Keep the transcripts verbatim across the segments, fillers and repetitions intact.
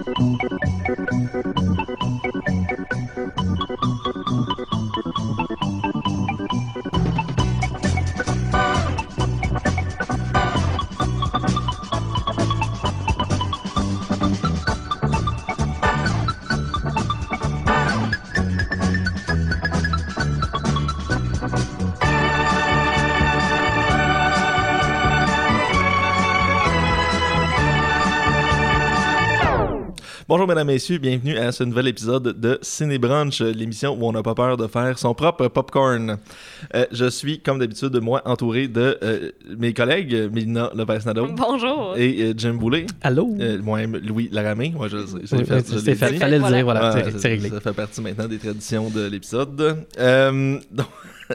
Bonjour mesdames et messieurs, bienvenue à ce nouvel épisode de Ciné Brunch, l'émission où on n'a pas peur de faire son propre popcorn. Euh, je suis, comme d'habitude, moi, entouré de euh, mes collègues, Mélina Lopez-Nadeau. Bonjour. Et euh, Jim Boulet. Allô. Euh, moi-même, Louis Laramé. Moi, je le sais. Oui, fait, je fait, fait, fallait le dire, voilà, ouais, c'est, c'est réglé. Ça fait partie maintenant des traditions de l'épisode. Euh, donc...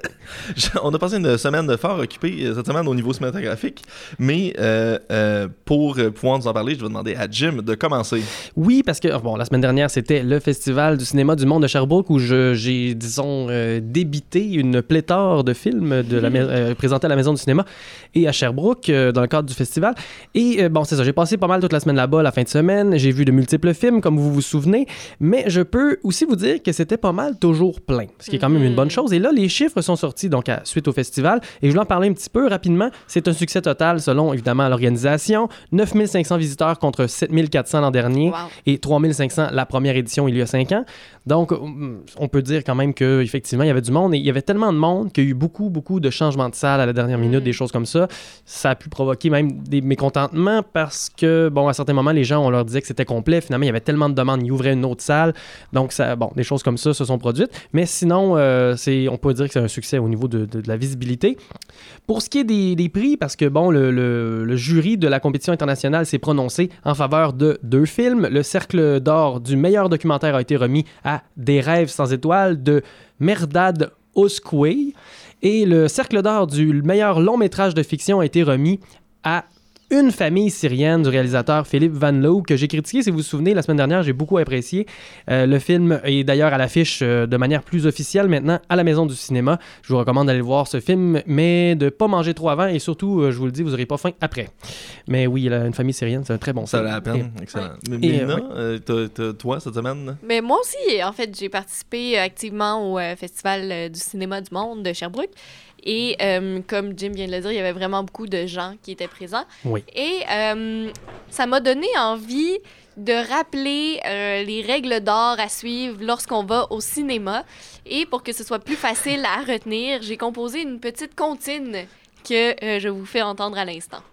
On a passé une semaine fort occupée cette semaine au niveau cinématographique, mais euh, euh, pour pouvoir nous en parler, je vais demander à Jim de commencer. Oui, parce que bon, la semaine dernière, c'était le Festival du cinéma du monde de Sherbrooke où je, j'ai, disons, euh, débité une pléthore de films de la, euh, présentés à la Maison du cinéma et à Sherbrooke euh, dans le cadre du festival. Et euh, bon, c'est ça, j'ai passé pas mal toute la semaine là-bas, la fin de semaine. J'ai vu de multiples films, comme vous vous souvenez, mais je peux aussi vous dire que c'était pas mal toujours plein, ce qui est quand même une bonne chose. Et là, les chiffres sont sortis donc à, suite au festival et je voulais en parler un petit peu rapidement. C'est un succès total selon évidemment l'organisation. neuf mille cinq cents visiteurs contre sept mille quatre cents l'an dernier wow. et trois mille cinq cents la première édition il y a cinq ans. Donc on peut dire quand même qu'effectivement il y avait du monde et il y avait tellement de monde qu'il y a eu beaucoup beaucoup de changements de salle à la dernière minute, mmh. des choses comme ça. Ça a pu provoquer même des mécontentements parce que bon à certains moments les gens on leur disait que c'était complet. Finalement il y avait tellement de demandes, ils ouvraient une autre salle. Donc ça, bon des choses comme ça se sont produites. Mais sinon euh, c'est, on peut dire que c'est un succès au niveau de, de, de la visibilité. Pour ce qui est des, des prix, parce que bon, le, le, le jury de la compétition internationale s'est prononcé en faveur de deux films. Le Cercle d'or du meilleur documentaire a été remis à Des rêves sans étoiles de Mehrdad Oskouei et le Cercle d'or du meilleur long métrage de fiction a été remis à Une famille syrienne du réalisateur Philippe Van Loo, que j'ai critiqué, si vous vous souvenez, la semaine dernière, j'ai beaucoup apprécié. Euh, le film est d'ailleurs à l'affiche euh, de manière plus officielle maintenant à la Maison du cinéma. Je vous recommande d'aller voir ce film, mais de ne pas manger trop avant et surtout, euh, je vous le dis, vous n'aurez pas faim après. Mais oui, la, Une famille syrienne, c'est un très bon Ça film. Ça a la peine, et, excellent. Ouais. Mais Mélina, ouais. euh, t'as, t'as, toi, cette semaine? Mais moi aussi, en fait, j'ai participé activement au euh, Festival euh, du cinéma du monde de Sherbrooke. Et euh, comme Jim vient de le dire, il y avait vraiment beaucoup de gens qui étaient présents. Oui. Et euh, ça m'a donné envie de rappeler euh, les règles d'or à suivre lorsqu'on va au cinéma. Et pour que ce soit plus facile à retenir, j'ai composé une petite comptine que euh, je vous fais entendre à l'instant.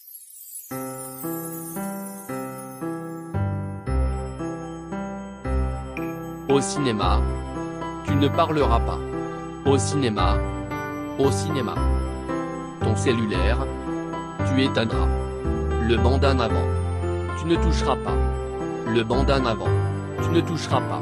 Au cinéma, tu ne parleras pas. Au cinéma, Au cinéma. Ton cellulaire, tu éteindras. Le bandana avant. Tu ne toucheras pas. Le bandana avant. Tu ne toucheras pas.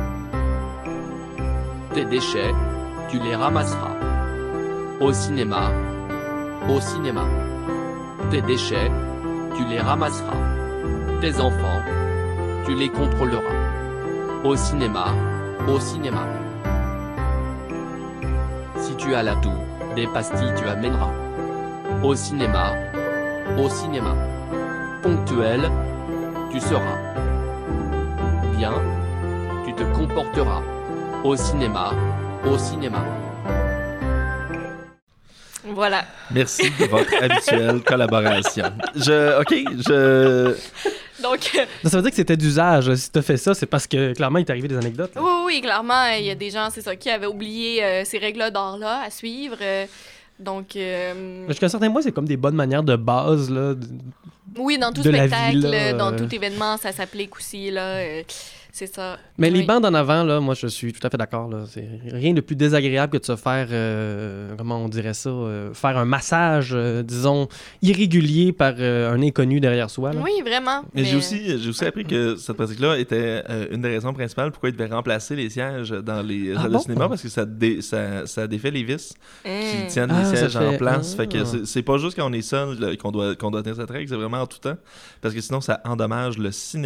Tes déchets, tu les ramasseras. Au cinéma. Au cinéma. Tes déchets, tu les ramasseras. Tes enfants, tu les contrôleras. Au cinéma. Au cinéma. Si tu as la toux, des pastilles tu amèneras. Au cinéma, au cinéma. Ponctuel, tu seras. Bien, tu te comporteras. Au cinéma, au cinéma. Voilà. Merci de votre habituelle collaboration. Je, OK, je... Donc, euh... Donc, ça veut dire que c'était d'usage. Si tu as fait ça, c'est parce que clairement, il t'est arrivé des anecdotes. Là. Oui, oui, clairement, il y a des gens, c'est ça, qui avaient oublié euh, ces règles d'or-là à suivre. Euh, donc... Euh... Jusqu'à un certain point, c'est comme des bonnes manières de base, là. De... Oui, dans tout de spectacle, vie, là, dans euh... tout événement, ça s'applique aussi, là. Euh... C'est ça. Mais oui. les bandes en avant, là, moi, je suis tout à fait d'accord. Là. C'est rien de plus désagréable que de se faire, euh, comment on dirait ça, euh, faire un massage, euh, disons, irrégulier par euh, un inconnu derrière soi. Là. Oui, vraiment. Mais, mais... j'ai aussi, j'ai aussi appris que cette pratique-là était euh, une des raisons principales pourquoi ils devaient remplacer les sièges dans les ah salles bon? de cinéma, parce que ça, dé, ça, ça défait les vis mmh. qui tiennent ah, les sièges fait... en place. Ah. Fait que c'est, c'est pas juste quand on est seul là, qu'on doit, qu'on doit tenir cette règle, c'est vraiment en tout temps, parce que sinon, ça endommage le cinéma.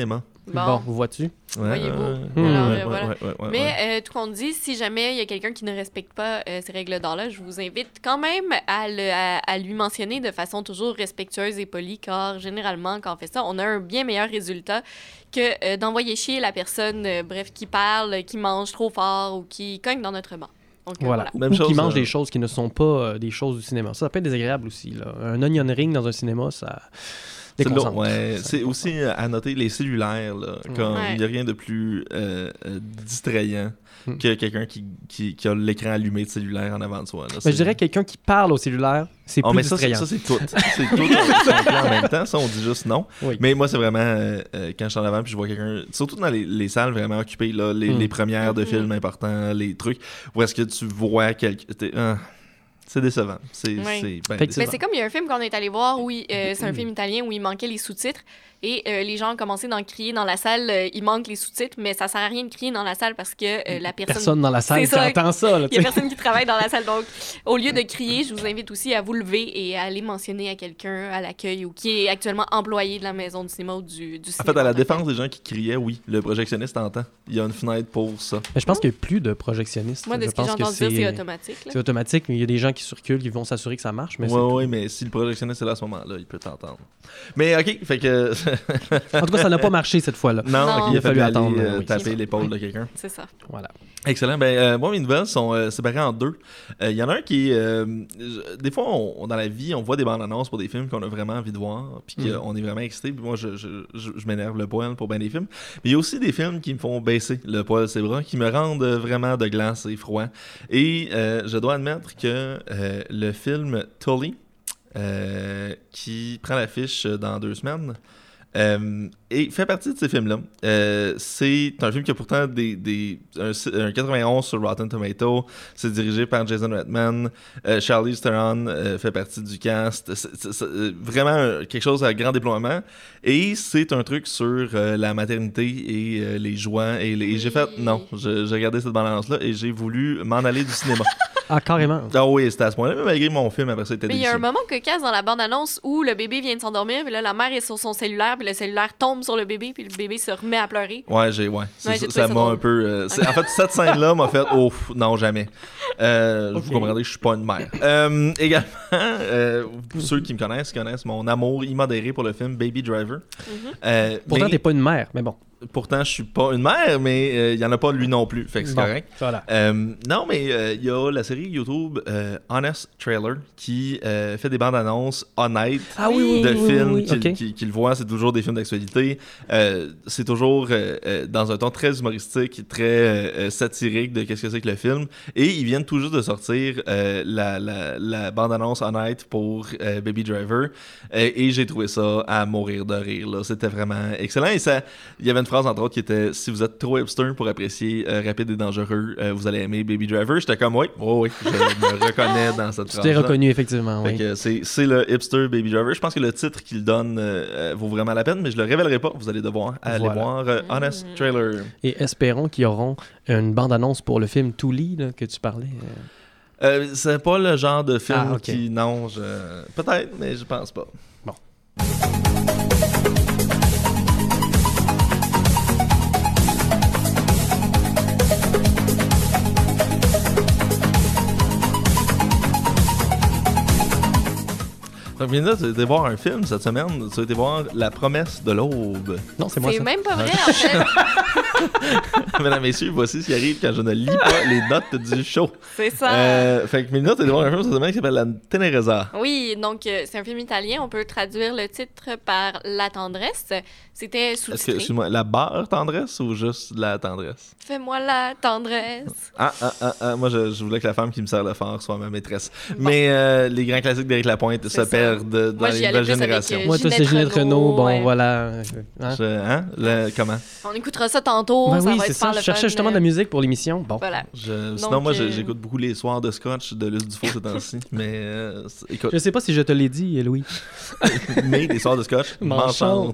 Bon. Bon, vois-tu? Ouais, Voyez-vous. ouais, Alors, ouais, euh, voilà. ouais, ouais, ouais, Mais ouais. euh, tout compte dit, si jamais il y a quelqu'un qui ne respecte pas euh, ces règles d'or-là, je vous invite quand même à, le, à, à lui mentionner de façon toujours respectueuse et polie, car généralement, quand on fait ça, on a un bien meilleur résultat que euh, d'envoyer chier la personne, euh, bref, qui parle, qui mange trop fort ou qui cogne dans notre banc. Donc, euh, Voilà. voilà. Ou Même chose, qui mangent euh, des choses qui ne sont pas euh, des choses du cinéma. Ça, ça peut être désagréable aussi. Là. Un onion ring dans un cinéma, ça C'est long, déconcentre. ouais. Ça C'est déconcentre. aussi euh, à noter les cellulaires, là, comme Ouais. il n'y a rien de plus euh, euh, distrayant Mm. que quelqu'un qui, qui, qui a l'écran allumé de cellulaire en avant de soi. Là. Mais C'est- je dirais que quelqu'un qui parle au cellulaire, c'est Oh, plus mais ça, c'est, distrayant. ça, c'est tout. C'est tout son- son plan en même temps. Ça, on dit juste non. Oui. Mais moi, c'est vraiment euh, euh, quand je suis en avant puis je vois quelqu'un, surtout dans les, les salles vraiment occupées, là, les, Mm. les premières de Mhm. films importants, les trucs, où est-ce que tu vois quelqu'un. t'es- ah, c'est décevant. C'est, Oui. c'est ben Fait que- Mais décevant. c'est comme il y a un film qu'on est allé voir où il- euh, c'est un film italien où il manquait les sous-titres et euh, les gens ont commencé d'en crier dans la salle, euh, il manque les sous-titres, mais ça sert à rien de crier dans la salle parce que euh, la personne, Personne dans la salle C'est qui ça. entend ça. Là, il y a tu sais. personne qui travaille dans la salle. Donc, au lieu de crier, je vous invite aussi à vous lever et à aller mentionner à quelqu'un à l'accueil ou qui est actuellement employé de la maison du cinéma ou du, du En cinéma. fait, à la en tant que défense des gens qui criaient, oui, le projectionniste entend. Il y a une fenêtre pour ça. Mais je pense qu'il n'y a plus de projectionnistes. tel. Moi, de je ce que j'ai pense que entendu dire, c'est c'est automatique. là. c'est automatique, mais il y a des gens qui circulent, qui vont s'assurer que ça marche. Mais Ouais, c'est tout. ouais, mais si le projectionniste est là à ce moment-là, il peut t'entendre. Mais ok, fait que. En tout cas, ça n'a pas marché cette fois-là. non, Non. ok, il a Il a fallu fallu aller attendre, euh, oui. taper l'épaule de quelqu'un. C'est ça. Voilà. Excellent. Ben, euh, moi, mes nouvelles sont euh, séparées en deux. Il y en a un qui est. euh, je- des fois, on- dans la vie, on voit des bandes annonces pour des films qu'on a vraiment envie de voir, puis Mm. qu'on est vraiment excité. Puis moi, je, je, je, je m'énerve le poil pour bien des films. Mais il y a aussi des films qui me font baisser le poil de ses bras, qui me rendent euh, vraiment de glace et froid. Et euh, je dois admettre que euh, le film Tully, euh, qui prend l'affiche dans deux semaines, Euh, et fait partie de ces films-là. Euh, c'est un film qui a pourtant des, des, un, un quatre-vingt-onze sur Rotten Tomatoes. C'est dirigé par Jason Reitman. Euh, Charlize Theron euh, fait partie du cast. C'est, c'est, c'est vraiment un- quelque chose à grand déploiement. Et c'est un truc sur euh, la maternité et euh, les joies. Et, les, et j'ai fait, non, je- j'ai regardé cette balance-là et j'ai voulu m'en aller du cinéma. Ah, carrément. Ah oui, c'était à ce point-là. Mais malgré mon film, après ça, était Mais il y a délicieux. un moment cocasse dans la bande-annonce où le bébé vient de s'endormir, puis là, la mère est sur son cellulaire, puis le cellulaire tombe sur le bébé, puis le bébé se remet à pleurer. Ouais, j'ai, ouais. C'est Ouais, ça, j'ai ça trouvé ça m'a drôle. un peu. euh, c'est- en fait, cette scène-là m'a fait, oh, non, jamais. Euh, Ok. Vous comprendrez que je suis pas une mère. Euh, également, euh, pour ceux qui me connaissent, connaissent mon amour immodéré pour le film Baby Driver. Mhm. Euh, Pourtant, mais t'es pas une mère, mais bon. pourtant, je suis pas une mère, mais euh, il y en a pas lui non plus. Fait que c'est Bon, correct. Voilà. Euh, non, mais euh, il y a la série YouTube euh, Honest Trailer qui euh, fait des bandes annonces honnêtes Ah oui, oui, de oui, oui, films oui, qu'il ok. qu'il- qu'il voit. C'est toujours des films d'actualité. Euh, c'est toujours euh, euh, dans un ton très humoristique, très euh, euh, satirique de qu'est-ce que c'est que le film. Et ils viennent tout juste de sortir euh, la, la, la bande annonce honnête pour euh, Baby Driver. Euh, et j'ai trouvé ça à mourir de rire. Là. C'était vraiment excellent. Et ça, il y avait une phrase entre autres qui était si vous êtes trop hipster pour apprécier euh, Rapide et Dangereux, euh, vous allez aimer Baby Driver. J'étais comme oui, oui, oui, je me reconnais dans cette Tu phrase. t'es reconnu, effectivement. Fait Oui. que c'est, c'est le hipster Baby Driver. Je pense que le titre qu'il donne euh, euh, vaut vraiment la peine, mais je le révélerai pas. Vous allez devoir aller Voilà. voir euh, Honest Mm. Trailer. Et espérons qu'ils auront une bande-annonce pour le film Tully là, que tu parlais. euh. Euh, c'est pas le genre de film Ah, ok. qui. Non, je... peut-être, mais je pense pas. Bon. Donc, Mélina, tu as été voir un film cette semaine. Tu as été voir La promesse de l'aube. Non, c'est moi C'est ça. même pas vrai, en fait. Mesdames, messieurs, voici ce qui arrive quand je ne lis pas les notes du show. C'est ça. Euh, fait que Mélina, tu as été voir un film cette semaine qui s'appelle La Tenerezza. Oui, donc euh, c'est un film italien. On peut traduire le titre par La tendresse. C'était Est-ce que, sous-titré. excuse-moi, la barre tendresse ou juste la tendresse? Fais-moi la tendresse. Ah, ah, ah, ah, moi, je, je voulais que la femme qui me sert le fort soit ma maîtresse. Bon. Mais euh, les grands classiques d'Éric Lapointe se C'est ça. perdent dans Moi, j'y les allais nouvelles plus avec, générations. euh, Moi, toi, c'est Ginette Ginette Renault. Renault, Bon, ouais. voilà. euh, hein? Je- hein? Le- comment? On écoutera ça tantôt. Ben ça oui, va c'est être ça. super Je le cherchais fun. justement de la musique pour l'émission. Bon. Voilà. Je- Donc, sinon, moi, je- euh, j'écoute beaucoup les soirs de Scotch de Luce Dufault ces temps-ci. Mais euh, c'est- écoute, Je sais pas si je te l'ai dit, Louis. mais les soirs de Scotch m'enchantent.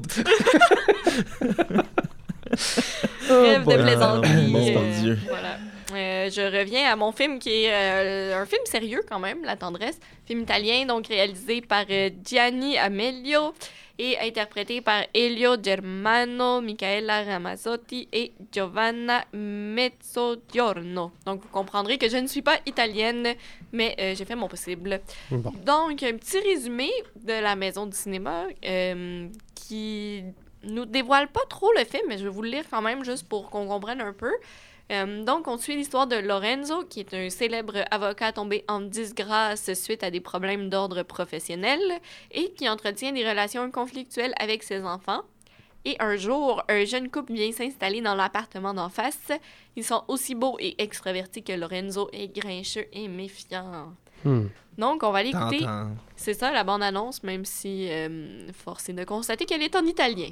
Rêve boy. de plaisanterie. Mon euh, Dieu. Voilà. Euh, je reviens à mon film qui est euh, un film sérieux quand même, La tendresse. Film italien, donc réalisé par euh, Gianni Amelio. et interprété par Elio Germano, Michaela Ramazzotti et Giovanna Mezzogiorno. Donc, vous comprendrez que je ne suis pas italienne, mais euh, j'ai fait mon possible. Bon. Donc, un petit résumé de la maison du cinéma euh, qui nous dévoile pas trop le film, mais je vais vous le lire quand même juste pour qu'on comprenne un peu. Euh, donc, on suit l'histoire de Lorenzo, qui est un célèbre avocat tombé en disgrâce suite à des problèmes d'ordre professionnel et qui entretient des relations conflictuelles avec ses enfants. Et un jour, un jeune couple vient s'installer dans l'appartement d'en face. Ils sont aussi beaux et extravertis que Lorenzo est grincheux et méfiant. Hmm. Donc, on va l'écouter. T'entends. C'est ça, la bande-annonce, même si euh, force est de constater qu'elle est en italien.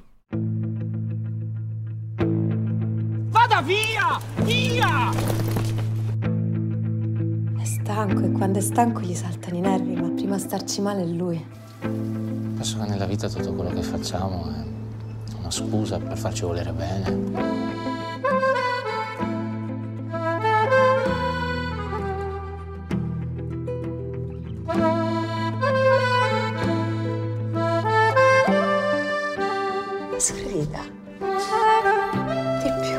Vada via! Via! È stanco e quando è stanco gli saltano i nervi, ma prima a starci male è lui. Penso che nella vita tutto quello che facciamo è una scusa per farci volere bene. Sgrida. Di più.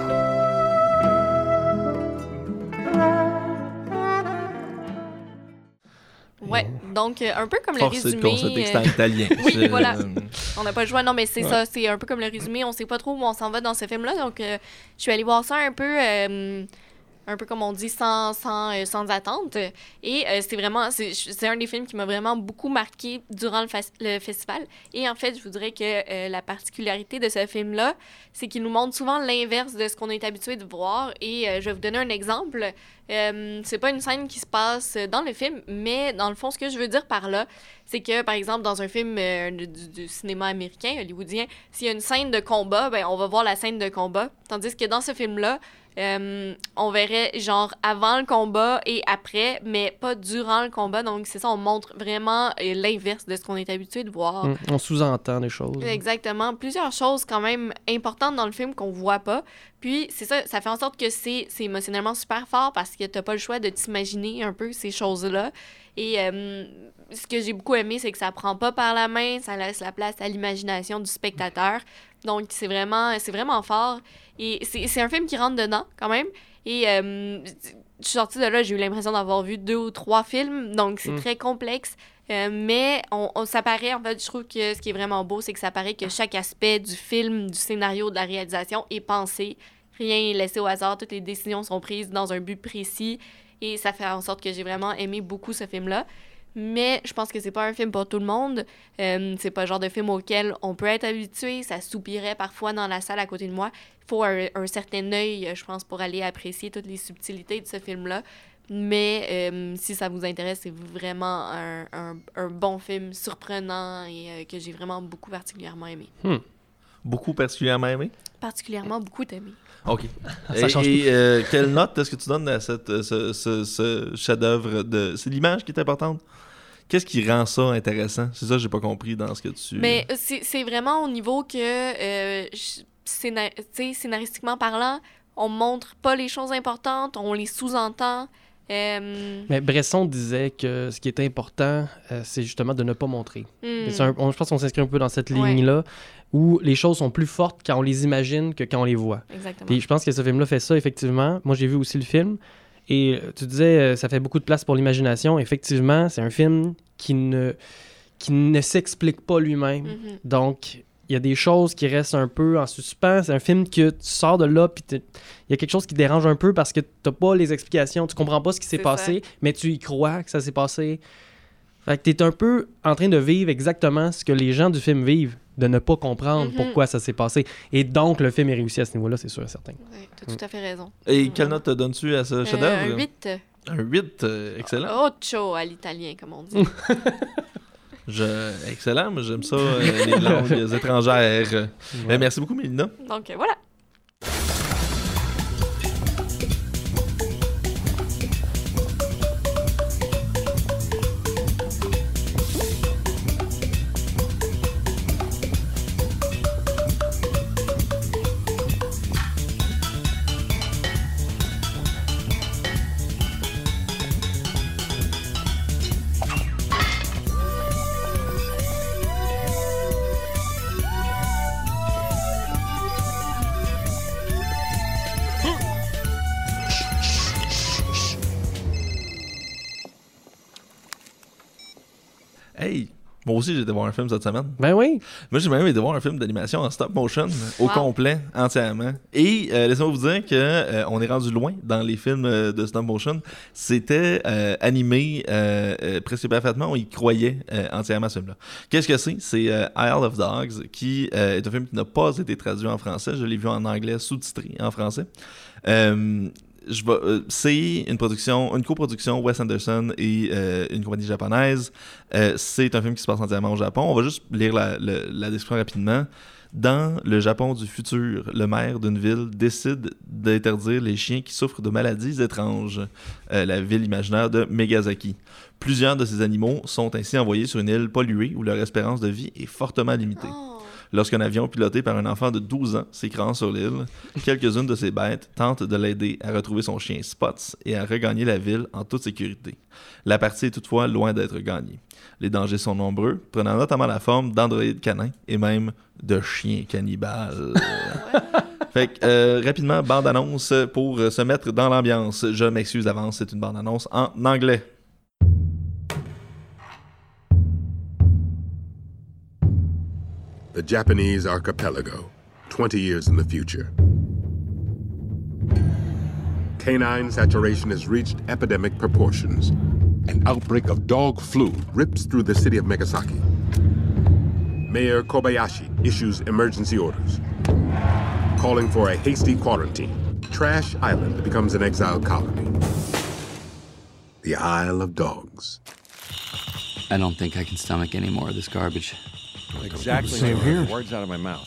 Ouais, donc euh, un peu comme Force le est de résumé. constater que euh, c'est en italien. Oui, Je- voilà. On n'a pas le choix, non, mais c'est Ouais. ça, c'est un peu comme le résumé. On sait pas trop où on s'en va dans ce film-là, donc euh, je suis allée voir ça un peu, euh, un peu comme on dit, sans, sans, euh, sans attente. Et euh, c'est vraiment, c'est, c'est un des films qui m'a vraiment beaucoup marqué durant le, fas- le festival. Et en fait, je vous dirais que euh, la particularité de ce film-là, c'est qu'il nous montre souvent l'inverse de ce qu'on est habitué de voir. Et euh, je vais vous donner un exemple. Euh, c'est pas une scène qui se passe dans le film, mais dans le fond, ce que je veux dire par là, c'est que, par exemple, dans un film euh, du, du cinéma américain, hollywoodien, s'il y a une scène de combat, ben, on va voir la scène de combat. Tandis que dans ce film-là, euh, on verrait genre avant le combat et après, mais pas durant le combat. Donc, c'est ça, on montre vraiment euh, l'inverse de ce qu'on est habitué de voir. Hmm. On sous-entend des choses. Exactement. Plusieurs choses quand même importantes dans le film qu'on voit pas. Puis, c'est ça, ça fait en sorte que c'est, c'est émotionnellement super fort parce que t'as pas le choix de t'imaginer un peu ces choses-là. Et euh, ce que j'ai beaucoup aimé, c'est que ça prend pas par la main, ça laisse la place à l'imagination du spectateur. Donc, c'est vraiment, c'est vraiment fort. Et c'est, c'est un film qui rentre dedans, quand même. Et euh, je suis sortie de là, j'ai eu l'impression d'avoir vu deux ou trois films. Donc, c'est Mm. très complexe. Euh, mais on, on, ça paraît, en fait, je trouve que ce qui est vraiment beau, c'est que ça paraît que chaque aspect du film, du scénario, de la réalisation est pensé. Rien n'est laissé au hasard. Toutes les décisions sont prises dans un but précis. Et ça fait en sorte que j'ai vraiment aimé beaucoup ce film-là. Mais je pense que c'est pas un film pour tout le monde. Euh, c'est pas le genre de film auquel on peut être habitué. Ça soupirait parfois dans la salle à côté de moi. Il faut un, un certain œil, je pense, pour aller apprécier toutes les subtilités de ce film-là. Mais euh, si ça vous intéresse, c'est vraiment un, un, un bon film surprenant et euh, que j'ai vraiment beaucoup particulièrement aimé. Hmm. Beaucoup particulièrement aimé. Particulièrement beaucoup aimé. OK. Ça et change et, euh, quelle note est-ce que tu donnes à cette, euh, ce, ce, ce chef-d'œuvre de... C'est l'image qui est importante? Qu'est-ce qui rend ça intéressant? C'est ça que j'ai pas compris dans ce que tu... Mais c'est, c'est vraiment au niveau que, euh, je- scénar- tu sais, scénaristiquement parlant, on montre pas les choses importantes, on les sous-entend. Euh, Mais Bresson disait que ce qui est important, euh, c'est justement de ne pas montrer. hmm, Et c'est un- on- je pense qu'on s'inscrit un peu dans cette Ouais. ligne-là où les choses sont plus fortes quand on les imagine que quand on les voit. Exactement. Puis je pense que ce film-là fait ça, effectivement. Moi, j'ai vu aussi le film. Et euh, tu disais, euh, ça fait beaucoup de place pour l'imagination. Effectivement, c'est un film qui ne, qui ne s'explique pas lui-même. Mhm. Donc, il y a des choses qui restent un peu en suspens. C'est un film que tu sors de là, puis t'es- il y a quelque chose qui dérange un peu parce que tu n'as pas les explications. Tu comprends pas ce qui s'est C'est passé, mais tu y crois que ça s'est passé. Fait que tu es un peu en train de vivre exactement ce que les gens du film vivent, de ne pas comprendre Mhm. pourquoi ça s'est passé. Et donc, le film est réussi à ce niveau-là, c'est sûr et certain. Ouais, t'as tout à fait raison. Et quelle note te donnes-tu à ce Euh, chef-d'œuvre? un huit. Un huit, euh, excellent. Ocho à l'italien, comme on dit. Je... Excellent, moi j'aime ça, euh, les langues étrangères. Ben, merci beaucoup, Mélina. Donc, euh, voilà. Moi aussi, j'ai été voir un film cette semaine. Ben oui. Moi, j'ai même été voir un film d'animation en stop motion, au Wow. complet, entièrement. Et euh, laissez-moi vous dire que euh, on est rendu loin dans les films euh, de stop motion. C'était euh, animé euh, euh, presque parfaitement. On y croyait euh, entièrement, ce film-là. Qu'est-ce que c'est? C'est euh, Isle of Dogs, qui euh, est un film qui n'a pas été traduit en français. Je l'ai vu en anglais, sous-titré en français. Euh, Je vais, euh, c'est une production, une coproduction Wes Anderson et euh, une compagnie japonaise. Euh, c'est un film qui se passe entièrement au Japon. On va juste lire la, la, la description rapidement. Dans le Japon du futur, le maire d'une ville décide d'interdire les chiens qui souffrent de maladies étranges. Euh, la ville imaginaire de Megazaki. Plusieurs de ces animaux sont ainsi envoyés sur une île polluée où leur espérance de vie est fortement limitée. Oh. Lorsqu'un avion piloté par un enfant de douze ans s'écrase sur l'île, quelques-unes de ces bêtes tentent de l'aider à retrouver son chien Spots et à regagner la ville en toute sécurité. La partie est toutefois loin d'être gagnée. Les dangers sont nombreux, prenant notamment la forme d'androïdes canins et même de chiens cannibales. Fait que, euh, rapidement, bande-annonce pour euh, se mettre dans l'ambiance. Je m'excuse d'avance, c'est une bande-annonce en anglais. The Japanese archipelago, twenty years in the future. Canine saturation has reached epidemic proportions. An outbreak of dog flu rips through the city of Megasaki. Mayor Kobayashi issues emergency orders, calling for a hasty quarantine. Trash Island becomes an exile colony. The Isle of Dogs. I don't think I can stomach any more of this garbage. Exactly. Same here. Words out of my mouth.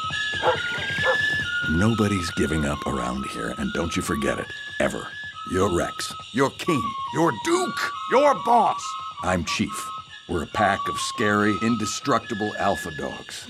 Nobody's giving up around here, and don't you forget it, ever. You're Rex. You're King. You're Duke. Your boss. I'm Chief. We're a pack of scary, indestructible alpha dogs.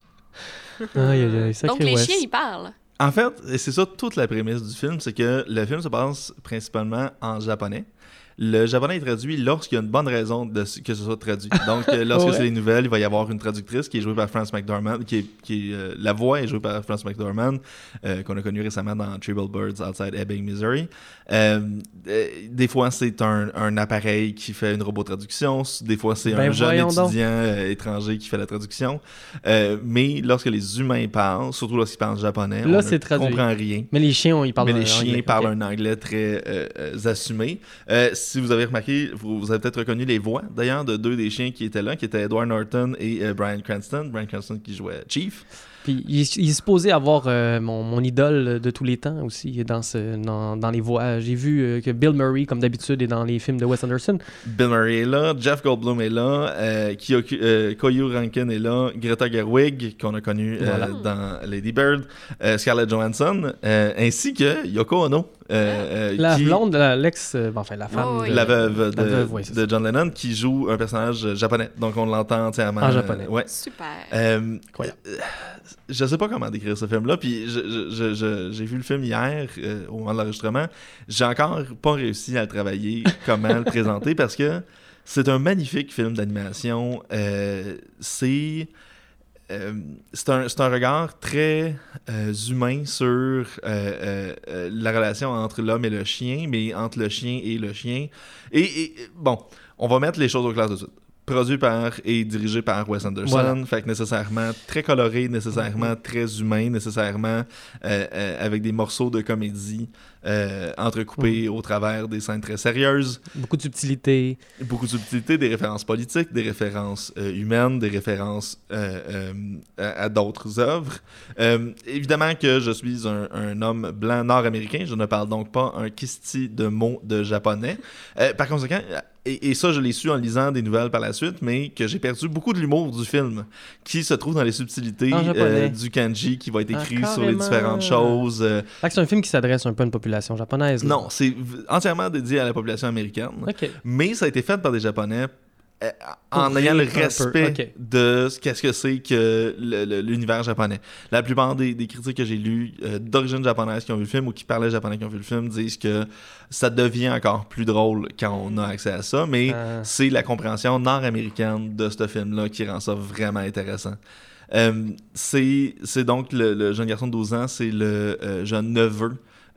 Aïe, aïe, aïe, sacré Donc, les Wes. chiens, ils parlent. En fait, c'est ça toute la prémisse du film, c'est que le film se passe principalement en japonais. Le japonais est traduit lorsqu'il y a une bonne raison de ce- que ce soit traduit. Donc, euh, lorsque Ouais. c'est les nouvelles, il va y avoir une traductrice qui est jouée par Frances McDormand, qui est, qui est, euh, la voix est jouée par Frances McDormand, euh, qu'on a connu récemment dans Triple Birds Outside Ebbing, Missouri. Euh, euh, des fois, c'est un, un appareil qui fait une robot-traduction. Des fois, c'est Ben un jeune voyons donc. étudiant euh, étranger qui fait la traduction. Euh, mais lorsque les humains parlent, surtout lorsqu'ils parlent japonais, Là, on c'est ne traduit. comprend rien. Mais les chiens, on- ils parlent Mais les en chiens anglais. parlent Ok. un anglais très euh, euh, assumé. Euh, si vous avez remarqué, vous, vous avez peut-être reconnu les voix, d'ailleurs, de deux des chiens qui étaient là, qui étaient Edward Norton et euh, Bryan Cranston. Bryan Cranston qui jouait Chief. Puis il, il est supposé avoir euh, mon, mon idole de tous les temps aussi dans, ce, dans, dans les voix. J'ai vu euh, que Bill Murray, comme d'habitude, est dans les films de Wes Anderson. Bill Murray est là, Jeff Goldblum est là, euh, Kyoku- euh, Koyu Rankin est là, Greta Gerwig, qu'on a connu euh, Voilà. dans Lady Bird, euh, Scarlett Johansson, euh, ainsi que Yoko Ono. euh, euh, La qui- blonde, la- l'ex, euh, enfin la femme Oh, oui. de, La veuve de, La veuve, oui, c'est de John Lennon qui joue un personnage japonais. Donc on l'entend entièrement. En japonais. euh, ouais. Super. Euh, Incroyable. euh, je sais pas comment décrire ce film-là. Puis je- je- je- je- j'ai vu le film hier euh, au moment de l'enregistrement. J'ai encore pas réussi à le travailler, comment le présenter parce que c'est un magnifique film d'animation. Euh, c'est euh, c'est un, c'est un regard très euh, humain sur euh, euh, euh, la relation entre l'homme et le chien, mais entre le chien et le chien. Et, et, bon, on va mettre les choses au clair tout de suite. Produit par et dirigé par Wes Anderson, Voilà. fait que nécessairement très coloré, nécessairement très humain, nécessairement euh, euh, avec des morceaux de comédie euh, entrecoupés au travers des scènes très sérieuses. Beaucoup de subtilité. Beaucoup de subtilité, des références politiques, des références euh, humaines, des références euh, euh, à, à d'autres œuvres. Euh, évidemment que je suis un, un homme blanc nord-américain, je ne parle donc pas un kisti de mots de japonais. Euh, par conséquent, et, et ça je l'ai su en lisant des nouvelles par la suite, mais que j'ai perdu beaucoup de l'humour du film, qui se trouve dans les subtilités En japonais. euh, du kanji qui va être Ah, écrit sur les carrément. différentes choses. euh, Fait que c'est un film qui s'adresse un peu à une population japonaise. là. non, c'est v- entièrement dédié à la population américaine. Ok. Mais ça a été fait par des Japonais euh, Pour en ayant le rire un peu, respect ok. de ce qu'est-ce que c'est que le- le- l'univers japonais. La plupart des, des critiques que j'ai lues euh, d'origine japonaise qui ont vu le film ou qui parlaient japonais qui ont vu le film disent que ça devient encore plus drôle quand on a accès à ça, mais Ah. c'est la compréhension nord-américaine de ce film-là qui rend ça vraiment intéressant. Euh, c'est, c'est donc le, le jeune garçon de douze ans, c'est le euh, jeune neveu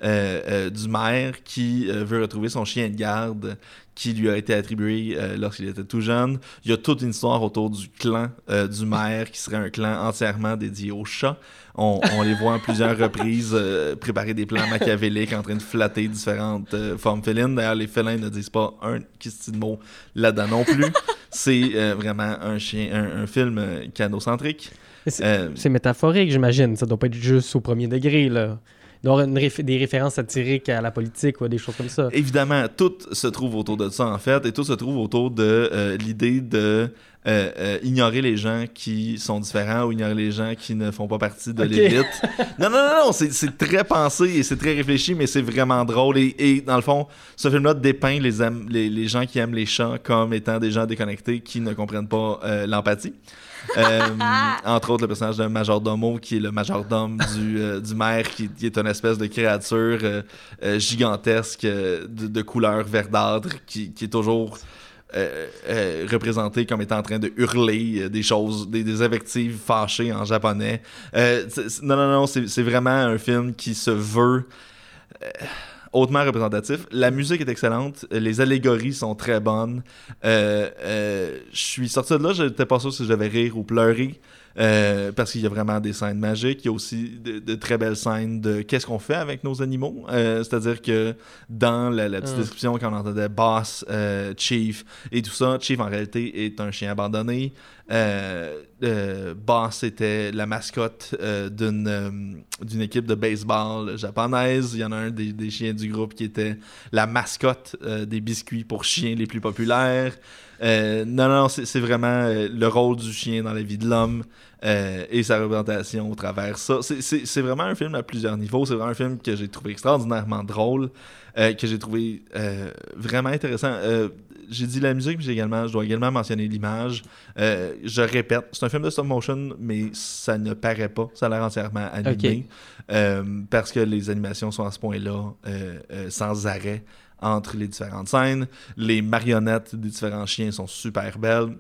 euh, euh, du maire qui euh, veut retrouver son chien de garde qui lui a été attribué euh, lorsqu'il était tout jeune. Il y a toute une histoire autour du clan euh, du maire qui serait un clan entièrement dédié aux chats. On, on les voit en plusieurs reprises euh, préparer des plans machiavéliques en train de flatter différentes euh, formes félines. D'ailleurs, les félins ne disent pas un kisti de mot là-dedans non plus. C'est euh, vraiment un, chien, un, un film euh, canocentrique. C'est, euh, c'est métaphorique, j'imagine. Ça doit pas être juste au premier degré, là. Il doit y avoir une réf- des références satiriques à la politique ou à des choses comme ça. Évidemment, tout se trouve autour de ça, en fait, et tout se trouve autour de euh, l'idée de euh, euh, ignorer les gens qui sont différents ou ignorer les gens qui ne font pas partie de Ok. l'élite. Non, non, non, non, c'est, c'est très pensé et c'est très réfléchi, mais c'est vraiment drôle. Et, et dans le fond, ce film-là dépeint les, am- les, les gens qui aiment les chats comme étant des gens déconnectés qui ne comprennent pas euh, l'empathie. Euh, entre autres, le personnage d'un majordomo qui est le majordome du, euh, du maire, qui, qui est une espèce de créature euh, euh, gigantesque euh, de, de couleur verdâtre qui, qui est toujours euh, euh, représenté comme étant en train de hurler euh, des choses, des, des invectives fâchées en japonais. Euh, c'est- c'est- non, non, non, c'est, c'est vraiment un film qui se veut euh, hautement représentatif. La musique est excellente. Les allégories sont très bonnes. Euh, euh, je suis sorti de là, je n'étais pas sûr si je devais rire ou pleurer. Euh, parce qu'il y a vraiment des scènes magiques. Il y a aussi de, de très belles scènes de qu'est-ce qu'on fait avec nos animaux. Euh, c'est-à-dire que dans la, la petite Mm. description, quand on entendait Boss, euh, Chief et tout ça, Chief en réalité est un chien abandonné. Euh, euh, Boss était la mascotte euh, d'une, euh, d'une équipe de baseball japonaise. Il y en a un des, des chiens du groupe qui était la mascotte euh, des biscuits pour chiens les plus populaires. Euh, non, non, c'est, c'est vraiment euh, le rôle du chien dans la vie de l'homme euh, et sa représentation au travers ça. C'est, c'est, c'est vraiment un film à plusieurs niveaux. C'est vraiment un film que j'ai trouvé extraordinairement drôle, euh, que j'ai trouvé euh, vraiment intéressant. Euh, j'ai dit la musique, mais j'ai également, je dois également mentionner l'image. Euh, je répète, c'est un film de stop motion, mais ça ne paraît pas. Ça a l'air entièrement animé. Ok. Euh, parce que les animations sont à ce point-là euh, euh, sans arrêt entre les différentes scènes. Les marionnettes des différents chiens sont super belles.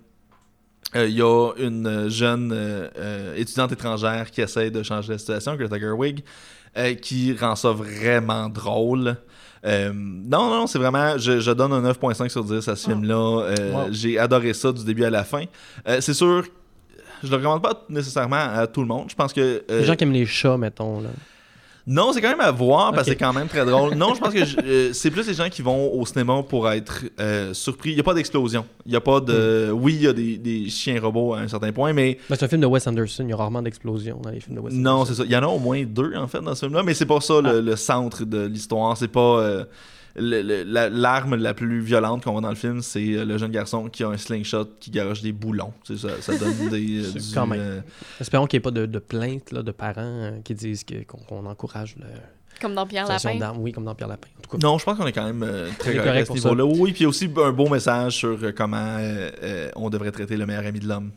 Il euh, y a une jeune euh, euh, étudiante étrangère qui essaie de changer la situation, Greta Gerwig, euh, qui rend ça vraiment drôle. Euh, non, non, c'est vraiment... Je, je donne un neuf virgule cinq sur dix à ce oh. film-là. Euh, wow. J'ai adoré ça du début à la fin. Euh, c'est sûr, je le recommande pas nécessairement à tout le monde. Je pense que... Euh, les gens qui aiment les chats, mettons, là. Non, c'est quand même à voir parce que okay. c'est quand même très drôle. Non, je pense que je, euh, c'est plus les gens qui vont au cinéma pour être euh, surpris. Il n'y a pas d'explosion. Il n'y a pas de... Mm. Oui, il y a des, des chiens robots à un certain point, mais... Ben, c'est un film de Wes Anderson. Il y a rarement d'explosion dans les films de Wes Anderson. Non, c'est ça. Il y en a au moins deux, en fait, dans ce film-là, mais c'est pas ça le, ah. le centre de l'histoire. C'est pas... Euh, le, le, la, l'arme la plus violente qu'on voit dans le film, c'est le jeune garçon qui a un slingshot qui garoche des boulons. C'est ça, ça donne des... Euh, du, quand même. Euh... Espérons qu'il n'y ait pas de, de plaintes là, de parents euh, qui disent que, qu'on, qu'on encourage le... Comme dans Pierre Lapin. D'armes. Oui, comme dans Pierre Lapin. En tout cas. Non, je pense qu'on est quand même euh, très correct, correct à ce niveau-là. Oui, puis aussi un beau message sur euh, comment euh, euh, on devrait traiter le meilleur ami de l'homme.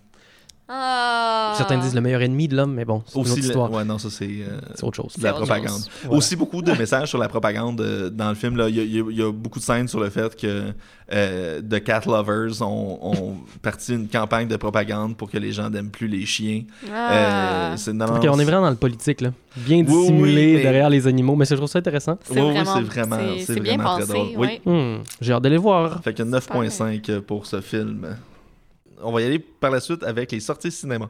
Ah. Certains disent le meilleur ennemi de l'homme, mais bon, c'est aussi une autre histoire. Le... Ouais, non, ça c'est, euh, c'est autre chose. De la c'est propagande. chose. Voilà. Aussi beaucoup de messages sur la propagande euh, dans le film. Il y, y, y a beaucoup de scènes sur le fait que euh, The Cat Lovers ont, ont parti une campagne de propagande pour que les gens n'aiment plus les chiens. Ah. Euh, c'est, non, ok, on est vraiment dans le politique, là. Bien dissimulé oui, oui, mais... derrière les animaux, mais je trouve ça intéressant. C'est oui, vraiment, oui, c'est vraiment, c'est, c'est c'est vraiment bien très pensé, drôle. Oui. Oui. Hmm, j'ai hâte de les voir. Fait que neuf virgule cinq pour ce film. On va y aller par la suite avec les sorties cinéma.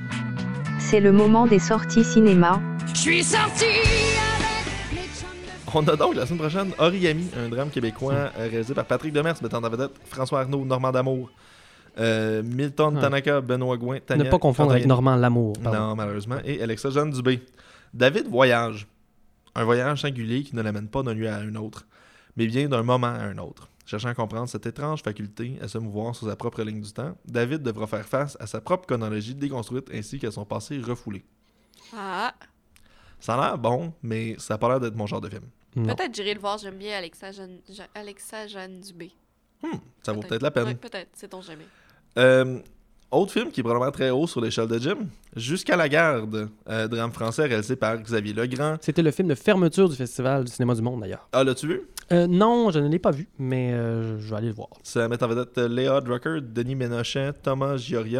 C'est le moment des sorties cinéma. Je suis sorti avec les On a donc la semaine prochaine Origami, un drame québécois euh, réalisé par Patrick Demers, mettant en vedette François Arnaud, Normand D'Amour, euh, Milton ah. Tanaka, Benoît Gouin, Tania. Ne pas confondre avec Normand L'Amour. Pardon. Non, malheureusement. Et Alexa Jeanne Dubé. David voyage. Un voyage singulier qui ne l'amène pas d'un lieu à un autre, mais bien d'un moment à un autre. Cherchant à comprendre cette étrange faculté à se mouvoir sur sa propre ligne du temps, David devra faire face à sa propre chronologie déconstruite ainsi qu'à son passé refoulé. Ah. Ça a l'air bon, mais ça n'a pas l'air d'être mon genre de film. Non. Peut-être j'irai le voir, j'aime bien Alexa Jeanne, Alexa Jeanne Dubé. Hmm, ça vaut peut-être, peut-être la peine. Ouais, peut-être, sait-on jamais. Euh, autre film qui est probablement très haut sur l'échelle de Jim, Jusqu'à la garde, euh, drame français réalisé par Xavier Legrand. C'était le film de fermeture du Festival du cinéma du monde, d'ailleurs. Ah, l'as-tu vu? Euh, non, je ne l'ai pas vu, mais euh, je vais aller le voir. Ça met en vedette Léa Drucker, Denis Ménochet, Thomas Gioria,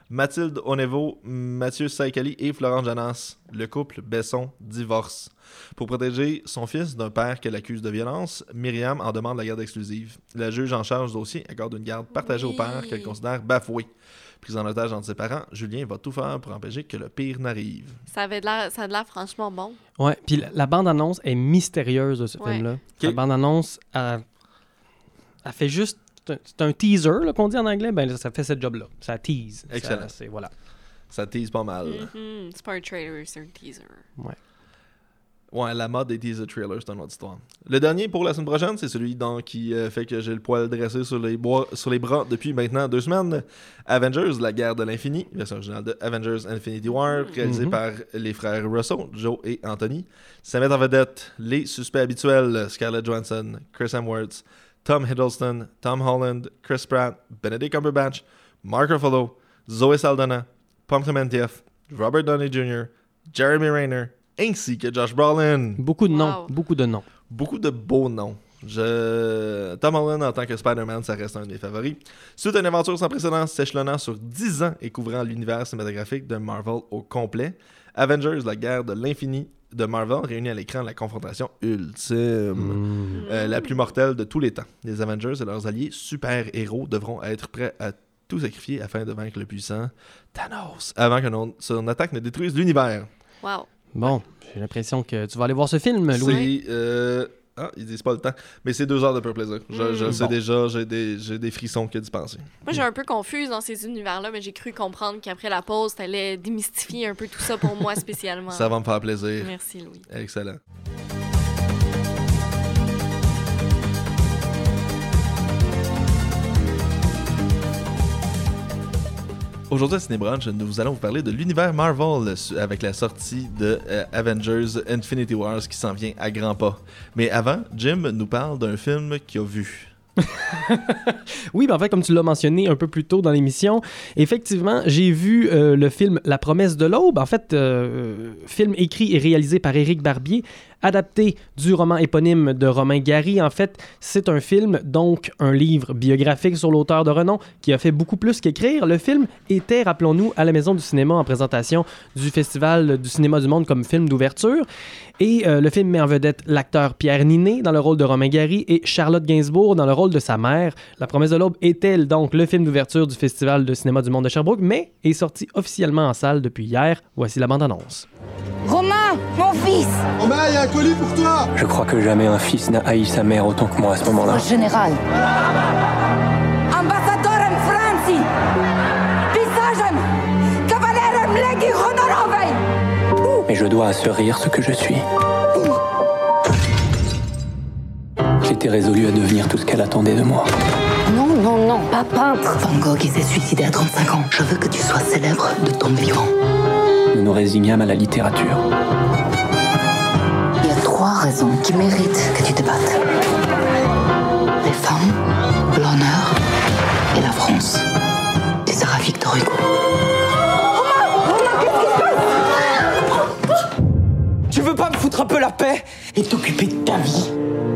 Mathilde Onevo, Mathieu Saïkali et Florent Janas. Le couple Besson divorce. Pour protéger son fils d'un père qu'elle accuse de violence, Myriam en demande la garde exclusive. La juge en charge du dossier accorde une garde partagée Oui. au père qu'elle considère bafoué. Pris en otage entre ses parents, Julien va tout faire pour empêcher que le pire n'arrive. Ça avait de l'air, ça a de l'air franchement bon. Ouais, puis la, la bande-annonce est mystérieuse de ce Ouais. film-là. Ok. La bande-annonce, elle, elle fait juste... C'est un, c'est un teaser, là, qu'on dit en anglais. Ben, ça fait ce job-là. Ça tease. Excellent. Ça, c'est, voilà. Ça tease pas mal. Mhm. C'est pas un trailer, c'est un teaser. Ouais. Ouais, la mode des teaser trailers, c'est une autre histoire. Le dernier pour la semaine prochaine, c'est celui donc, qui euh, fait que j'ai le poil dressé sur les, bois, sur les bras depuis maintenant deux semaines. Avengers, la guerre de l'infini, version originale de Avengers Infinity War, réalisé Mhm. par les frères Russo, Joe et Anthony. Ça met en vedette les suspects habituels, Scarlett Johansson, Chris Hemsworth, Tom Hiddleston, Tom Holland, Chris Pratt, Benedict Cumberbatch, Mark Ruffalo, Zoe Saldana, Pom Clementieff, Robert Downey junior, Jeremy Renner, ainsi que Josh Brolin. Beaucoup de noms. Wow. Beaucoup de noms. Beaucoup de beaux noms. Je... Tom Holland en tant que Spider-Man, ça reste un de mes favoris. Suite à une aventure sans précédent s'échelonnant sur dix ans et couvrant l'univers cinématographique de Marvel au complet, Avengers, la guerre de l'infini de Marvel réunit à l'écran la confrontation ultime, Mm. euh, la plus mortelle de tous les temps. Les Avengers et leurs alliés super-héros devront être prêts à tout sacrifier afin de vaincre le puissant Thanos, avant que non- son attaque ne détruise l'univers. Wow. Bon, j'ai l'impression que tu vas aller voir ce film, Louis. C'est... euh, Ah, ils disent pas le temps. Mais c'est deux heures de pur plaisir. Je, Mm. je le sais Bon. déjà, j'ai des, j'ai des frissons que d'y penser. Moi, j'ai un peu confuse dans ces univers-là, mais j'ai cru comprendre qu'après la pause, t'allais démystifier un peu tout ça pour moi spécialement. Ça va me faire plaisir. Merci, Louis. Excellent. Aujourd'hui à Cinébrunch, nous allons vous parler de l'univers Marvel euh, avec la sortie de euh, Avengers Infinity Wars qui s'en vient à grands pas. Mais avant, Jim nous parle d'un film qu'il a vu. Oui, ben en fait, comme tu l'as mentionné un peu plus tôt dans l'émission, effectivement, j'ai vu euh, le film La promesse de l'aube. En fait, euh, film écrit et réalisé par Éric Barbier, adapté du roman éponyme de Romain Gary. En fait, c'est un film, donc un livre biographique sur l'auteur de renom qui a fait beaucoup plus qu'écrire. Le film était, rappelons-nous, à la Maison du cinéma en présentation du Festival du cinéma du monde comme film d'ouverture. Et euh, le film met en vedette l'acteur Pierre Ninet dans le rôle de Romain Gary et Charlotte Gainsbourg dans le rôle de sa mère. La promesse de l'aube est-elle donc le film d'ouverture du Festival de cinéma du monde de Sherbrooke, mais est sorti officiellement en salle depuis hier. Voici la bande-annonce. Romain, mon fils! Romain, il y a un colis pour toi! Je crois que jamais un fils n'a haï sa mère autant que moi à ce moment-là. Général. Ambassadorem Franci! Visageem! Cavalerem legi honorovei! Mais je dois à ce rire ce que je suis. J'étais résolu à devenir tout ce qu'elle attendait de moi. Non, non, non, pas peintre. Van Gogh, il s'est suicidé à trente-cinq ans. Je veux que tu sois célèbre de ton vivant. Nous nous résignâmes à la littérature. Il y a trois raisons qui méritent que tu te battes. Les femmes, l'honneur et la France. Tu seras Victor Hugo. Tu veux pas me foutre un peu la paix et t'occuper de ta vie?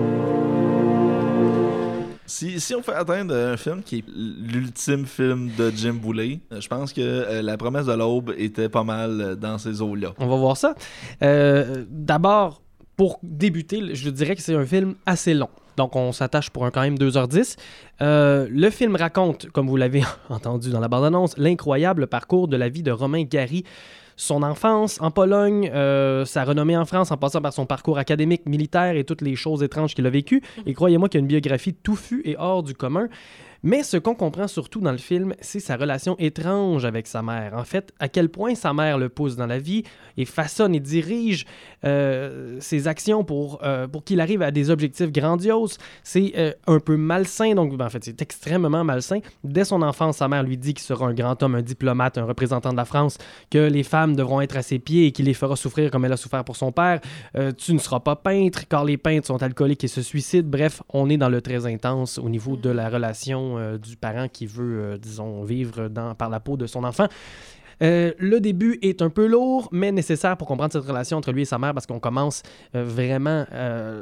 Si, si on fait atteindre un film qui est l'ultime film de Jim Boulay, je pense que euh, La promesse de l'aube était pas mal euh, dans ces eaux-là. On va voir ça. Euh, d'abord, pour débuter, je dirais que c'est un film assez long. Donc, on s'attache pour un quand même deux heures dix. Euh, le film raconte, comme vous l'avez entendu dans la bande-annonce, l'incroyable parcours de la vie de Romain Gary. Son enfance en Pologne, euh, sa renommée en France en passant par son parcours académique, militaire et toutes les choses étranges qu'il a vécues. Et croyez-moi qu'il y a une biographie touffue et hors du commun. Mais ce qu'on comprend surtout dans le film, c'est sa relation étrange avec sa mère. En fait, à quel point sa mère le pousse dans la vie et façonne et dirige euh, ses actions pour, euh, pour qu'il arrive à des objectifs grandioses. C'est euh, un peu malsain, donc ben, en fait, c'est extrêmement malsain. Dès son enfance, sa mère lui dit qu'il sera un grand homme, un diplomate, un représentant de la France, que les femmes devront être à ses pieds et qu'il les fera souffrir comme elle a souffert pour son père. Euh, tu ne seras pas peintre, car les peintres sont alcooliques et se suicident. Bref, on est dans le très intense au niveau de la relation euh, du parent qui veut, euh, disons, vivre dans, par la peau de son enfant. Euh, le début est un peu lourd, mais nécessaire pour comprendre cette relation entre lui et sa mère parce qu'on commence euh, vraiment... Euh,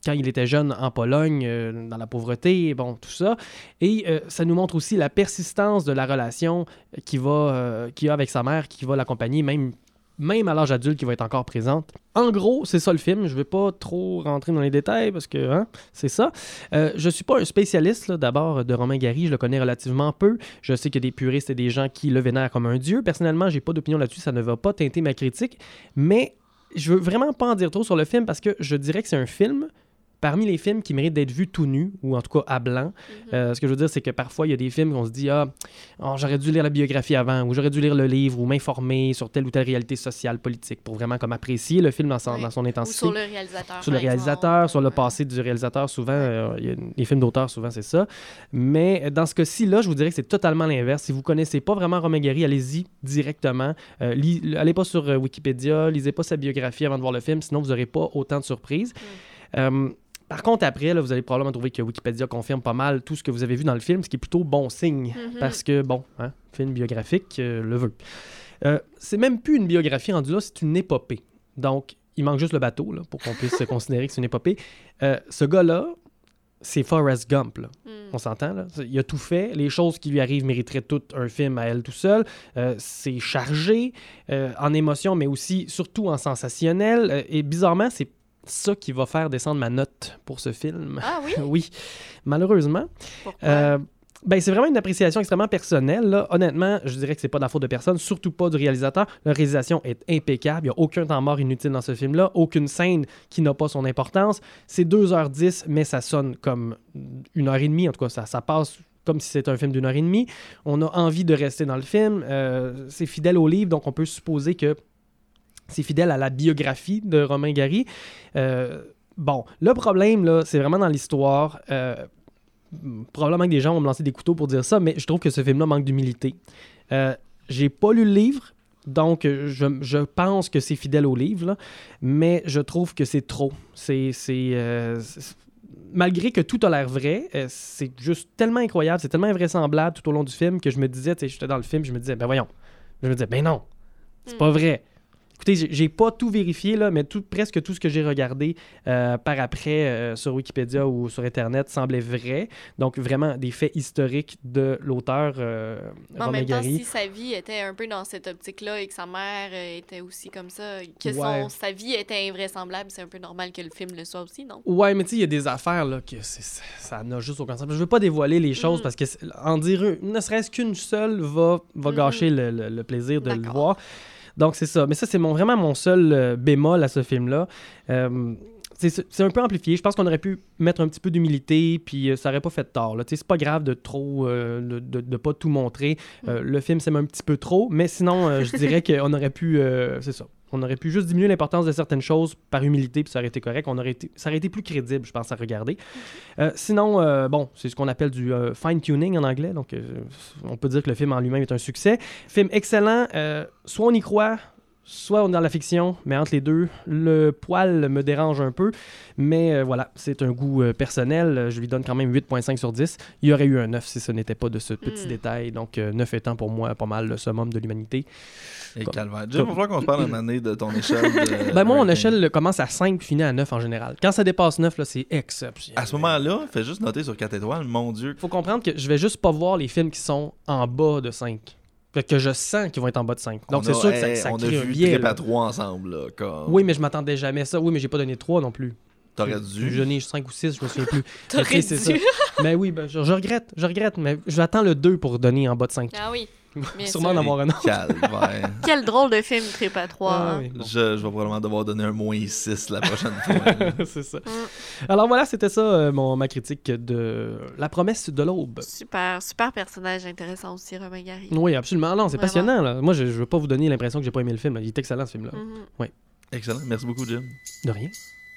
quand il était jeune en Pologne, euh, dans la pauvreté, bon, tout ça. Et euh, ça nous montre aussi la persistance de la relation qu'il va, euh, qu'il a avec sa mère, qui va l'accompagner, même, même à l'âge adulte, qui va être encore présente. En gros, c'est ça le film. Je ne vais pas trop rentrer dans les détails parce que hein, c'est ça. Euh, je ne suis pas un spécialiste, là, d'abord, de Romain Gary. Je le connais relativement peu. Je sais qu'il y a des puristes et des gens qui le vénèrent comme un dieu. Personnellement, je n'ai pas d'opinion là-dessus. Ça ne va pas teinter ma critique. Mais je veux vraiment pas en dire trop sur le film parce que je dirais que c'est un film parmi les films qui méritent d'être vus tout nus, ou en tout cas à blanc. Mm-hmm. Euh, ce que je veux dire, c'est que parfois, il y a des films qu'on se dit « Ah, oh, j'aurais dû lire la biographie avant » ou « J'aurais dû lire le livre » ou m'informer sur telle ou telle réalité sociale, politique, pour vraiment comme apprécier le film dans son, oui. dans son intensité. Ou sur le réalisateur. Sur le réalisateur, exemple. Sur le passé du réalisateur, souvent. Euh, y a, les films d'auteur, souvent, c'est ça. Mais dans ce cas-ci, là, je vous dirais que c'est totalement l'inverse. Si vous ne connaissez pas vraiment Romain Gary, allez-y directement. Euh, lis, allez pas sur euh, Wikipédia, lisez pas sa biographie avant de voir le film, sinon vous n'aurez pas autant de surprises. Mm. Euh, Par contre, après, là, vous allez probablement trouver que Wikipédia confirme pas mal tout ce que vous avez vu dans le film, ce qui est plutôt bon signe, mm-hmm. parce que, bon, hein, film biographique euh, le veut. Euh, c'est même plus une biographie rendue là, c'est une épopée. Donc, il manque juste le bateau là, pour qu'on puisse considérer que c'est une épopée. Euh, ce gars-là, c'est Forrest Gump, là. Mm. On s'entend, là? Il a tout fait. Les choses qui lui arrivent mériteraient tout un film à elle tout seul. Euh, c'est chargé euh, en émotion, mais aussi, surtout en sensationnel. Euh, et bizarrement, c'est ça qui va faire descendre ma note pour ce film. Ah oui? Oui, malheureusement. Pourquoi? Euh, ben, c'est vraiment une appréciation extrêmement personnelle. Là. Honnêtement, je dirais que c'est pas de la faute de personne, surtout pas du réalisateur. La réalisation est impeccable. Il n'y a aucun temps mort inutile dans ce film-là, aucune scène qui n'a pas son importance. C'est deux heures dix, mais ça sonne comme une heure et demie. En tout cas, ça, ça passe comme si c'était un film d'une heure et demie. On a envie de rester dans le film. Euh, c'est fidèle au livre, donc on peut supposer que c'est fidèle à la biographie de Romain Gary. Euh, bon, le problème, là, c'est vraiment dans l'histoire. Euh, probablement que des gens vont me lancer des couteaux pour dire ça, mais je trouve que ce film-là manque d'humilité. Euh, j'ai pas lu le livre, donc je, je pense que c'est fidèle au livre, là, mais je trouve que c'est trop. C'est... c'est, euh, c'est malgré que tout a l'air vrai, euh, c'est juste tellement incroyable, c'est tellement invraisemblable tout au long du film que je me disais, tu sais, j'étais dans le film, je me disais, ben voyons. Je me disais, ben non, c'est mm. pas vrai. Écoutez, j'ai, j'ai pas tout vérifié, là, mais tout, presque tout ce que j'ai regardé euh, par après euh, sur Wikipédia ou sur Internet semblait vrai. Donc, vraiment, des faits historiques de l'auteur euh, En Romain même temps, Gary. si sa vie était un peu dans cette optique-là et que sa mère euh, était aussi comme ça, que son, Ouais. sa vie était invraisemblable, c'est un peu normal que le film le soit aussi, non? Ouais, mais tu sais, il y a des affaires là, que c'est, ça, ça n'a juste aucun sens. Je veux pas dévoiler les choses Mm. parce que c'est- en dire une, ne serait-ce qu'une seule va, va Mhm. gâcher le, le- le plaisir de le D'accord. voir. Donc, c'est ça. Mais ça, c'est mon, vraiment mon seul euh, bémol à ce film-là. Euh, c'est, c'est un peu amplifié. Je pense qu'on aurait pu mettre un petit peu d'humilité, puis euh, ça aurait pas fait de tort. Là. Tu sais, c'est pas grave de trop, euh, de, de, de pas tout montrer. Euh, le film s'aime un petit peu trop, mais sinon, euh, je dirais qu'on aurait pu, euh, c'est ça. On aurait pu juste diminuer l'importance de certaines choses par humilité, puis ça aurait été correct. On aurait été, ça aurait été plus crédible, je pense, à regarder. Euh, sinon, euh, bon, c'est ce qu'on appelle du euh, fine-tuning en anglais. Donc, euh, on peut dire que le film en lui-même est un succès. Film excellent. Euh, soit on y croit, soit on est dans la fiction, mais entre les deux, le poil me dérange un peu. Mais euh, voilà, c'est un goût euh, personnel. Je lui donne quand même huit virgule cinq sur dix. Il y aurait eu un neuf si ce n'était pas de ce petit Mm. détail. Donc, euh, neuf étant pour moi pas mal le summum de l'humanité. Et Comme- calvaire. Jim, il va falloir qu'on se parle une année de ton échelle. De... Ben moi, mon ranking. échelle commence à cinq puis finit à neuf en général. Quand ça dépasse neuf, là, c'est exceptionnel. À ce moment-là, fais juste noter sur quatre étoiles, mon Dieu. Faut comprendre que je vais juste pas voir les films qui sont en bas de cinq. Fait que je sens qu'ils vont être en bas de cinq. Donc On c'est a- sûr que ça, hey, ça on a crée un vu biais. Trip là. à trois ensemble. Là, comme... Oui, mais je m'attendais jamais à ça. Oui, mais j'ai pas donné trois non plus. T'aurais dû. Je n'ai cinq ou six, je me souviens plus. T'aurais Mais tu sais, c'est dû. ça. Mais oui, ben, je, je regrette, je regrette, mais j'attends le deux pour donner en bas de cinq. Ah oui. Bien Sûrement sûr. dans mon renom. Calvaire. Quel drôle de film, Trip à trois. Ah hein? oui, bon. je, je vais probablement devoir donner un moins six la prochaine fois. C'est ça. Mm. Alors voilà, c'était ça euh, mon, ma critique de La promesse de l'aube. Super, super personnage intéressant aussi, Romain Gary. Oui, absolument. Non, c'est Vraiment. passionnant. Là. Moi, je ne veux pas vous donner l'impression que j'ai pas aimé le film. Là. Il est excellent, ce film-là. Mhm. Oui. Excellent. Merci beaucoup, Jim. De rien.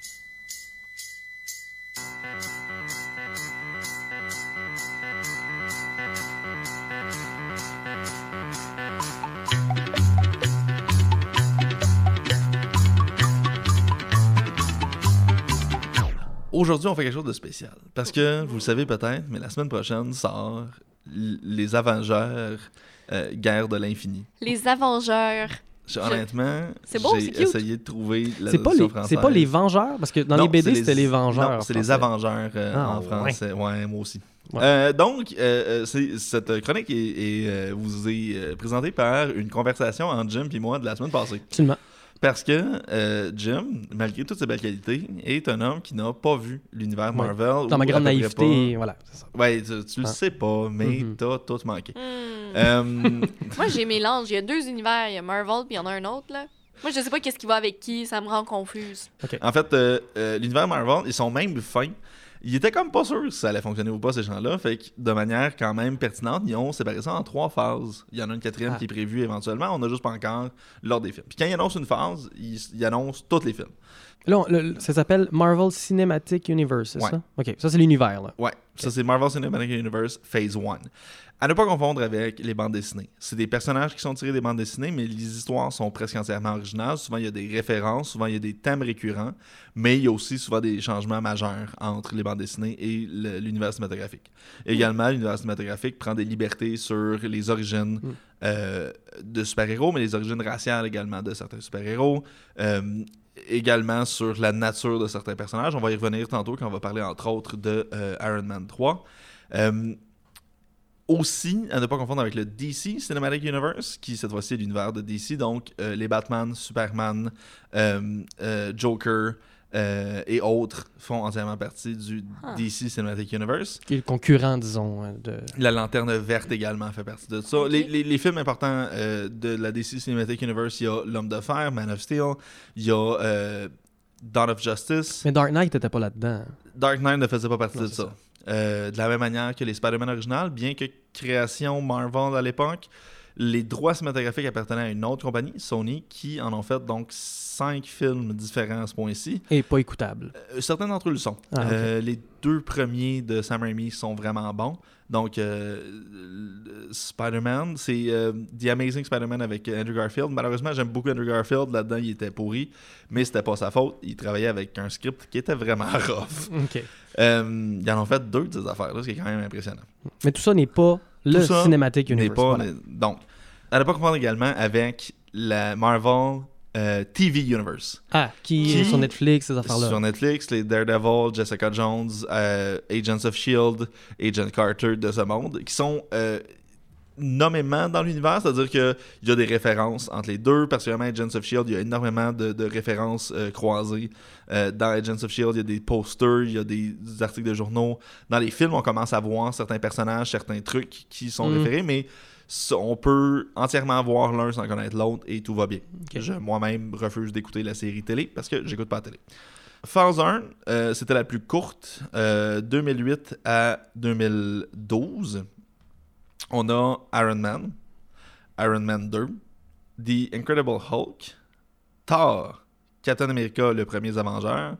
Aujourd'hui, on fait quelque chose de spécial. Parce que, vous le savez peut-être, mais la semaine prochaine sort l- Les Avengeurs, euh, Guerre de l'infini. Les Avengeurs. Je, honnêtement, c'est beau, j'ai c'est cute. essayé de trouver la c'est pas, les, française. c'est pas les Vengeurs, parce que dans non, les B D, c'est c'était les Vengeurs. Non, c'est les Avengeurs euh, ah, en français. Ouais, ouais moi aussi. Ouais. Euh, donc, euh, c'est, cette chronique est, est, euh, vous est euh, présentée par une conversation entre Jim et moi de la semaine passée. Absolument. Parce que euh, Jim, malgré toutes ses belles qualités, est un homme qui n'a pas vu l'univers Marvel. Ouais. Dans ma grande naïveté, pas... voilà. C'est ça. Ouais, tu, tu ah. le sais pas, mais mm-hmm. t'as tout manqué. Mm. Euh... Moi, j'ai mélange. Il y a deux univers. Il y a Marvel, puis il y en a un autre, là. Moi, je sais pas qu'est-ce qui va avec qui. Ça me rend confuse. Okay. En fait, euh, euh, l'univers Marvel, ils sont même fins. Ils étaient comme pas sûrs si ça allait fonctionner ou pas, ces gens-là. Fait que de manière quand même pertinente, ils ont séparé ça en trois phases. Il y en a une quatrième ah. qui est prévue éventuellement. On n'a juste pas encore l'ordre des films. Puis quand ils annoncent une phase, ils, ils annoncent tous les films. Là, on, le, ça s'appelle Marvel Cinematic Universe, c'est ouais. ça? OK, ça, c'est l'univers, là. Ouais, okay. Ça, c'est Marvel Cinematic Universe Phase un. À ne pas confondre avec les bandes dessinées. C'est des personnages qui sont tirés des bandes dessinées, mais les histoires sont presque entièrement originales. Souvent, il y a des références, souvent, il y a des thèmes récurrents, mais il y a aussi souvent des changements majeurs entre les bandes dessinées et le, l'univers cinématographique. Mmh. Également, l'univers cinématographique prend des libertés sur les origines mmh. euh, de super-héros, mais les origines raciales également de certains super-héros. Euh, également sur la nature de certains personnages. On va y revenir tantôt quand on va parler, entre autres, de euh, Iron Man trois. Euh, Aussi, à ne pas confondre avec le D C Cinematic Universe, qui cette fois-ci est l'univers de D C, donc euh, les Batman, Superman, euh, euh, Joker euh, et autres font entièrement partie du huh. D C Cinematic Universe. Qui est le concurrent, disons. De... La Lanterne Verte également fait partie de ça. Okay. Les, les, les films importants euh, de la D C Cinematic Universe, il y a L'Homme de Fer, Man of Steel, il y a euh, Dawn of Justice. Mais Dark Knight n'était pas là-dedans. Dark Knight ne faisait pas partie non, de ça. ça. Euh, de la même manière que les Spider-Man originales, bien que création Marvel à l'époque, les droits cinématographiques appartenaient à une autre compagnie, Sony, qui en ont fait donc cinq films différents à ce point-ci. Et pas écoutables. Euh, certains d'entre eux le sont. Ah, okay. euh, les deux premiers de Sam Raimi sont vraiment bons. Donc, euh, Spider-Man, c'est euh, The Amazing Spider-Man avec Andrew Garfield. Malheureusement, j'aime beaucoup Andrew Garfield. Là-dedans, il était pourri, mais c'était pas sa faute. Il travaillait avec un script qui était vraiment rough. OK. Euh, ils en ont fait deux de ces affaires-là, ce qui est quand même impressionnant. Mais tout ça n'est pas le Cinematic Universe. Pas, voilà. Donc, à ne pas confondre également avec la Marvel euh, T V Universe. Ah, qui, qui est sur Netflix, ces affaires-là. Sur Netflix, les Daredevil, Jessica Jones, euh, Agents of S H I E L D, Agent Carter de ce monde, qui sont euh, nommément dans l'univers, c'est-à-dire qu'il y a des références entre les deux. Particulièrement Agents of S H I E L D, il y a énormément de, de références euh, croisées. Euh, dans Agents of S H I E L D, il y a des posters, il y a des, des articles de journaux. Dans les films, on commence à voir certains personnages, certains trucs qui sont mm. référés, mais on peut entièrement voir l'un sans connaître l'autre et tout va bien. Okay. Je moi-même refuse d'écouter la série télé parce que j'écoute pas la télé. Phase un, euh, c'était la plus courte, euh, deux mille huit à deux mille douze. On a Iron Man, Iron Man deux, The Incredible Hulk, Thor, Captain America, le premier Avenger,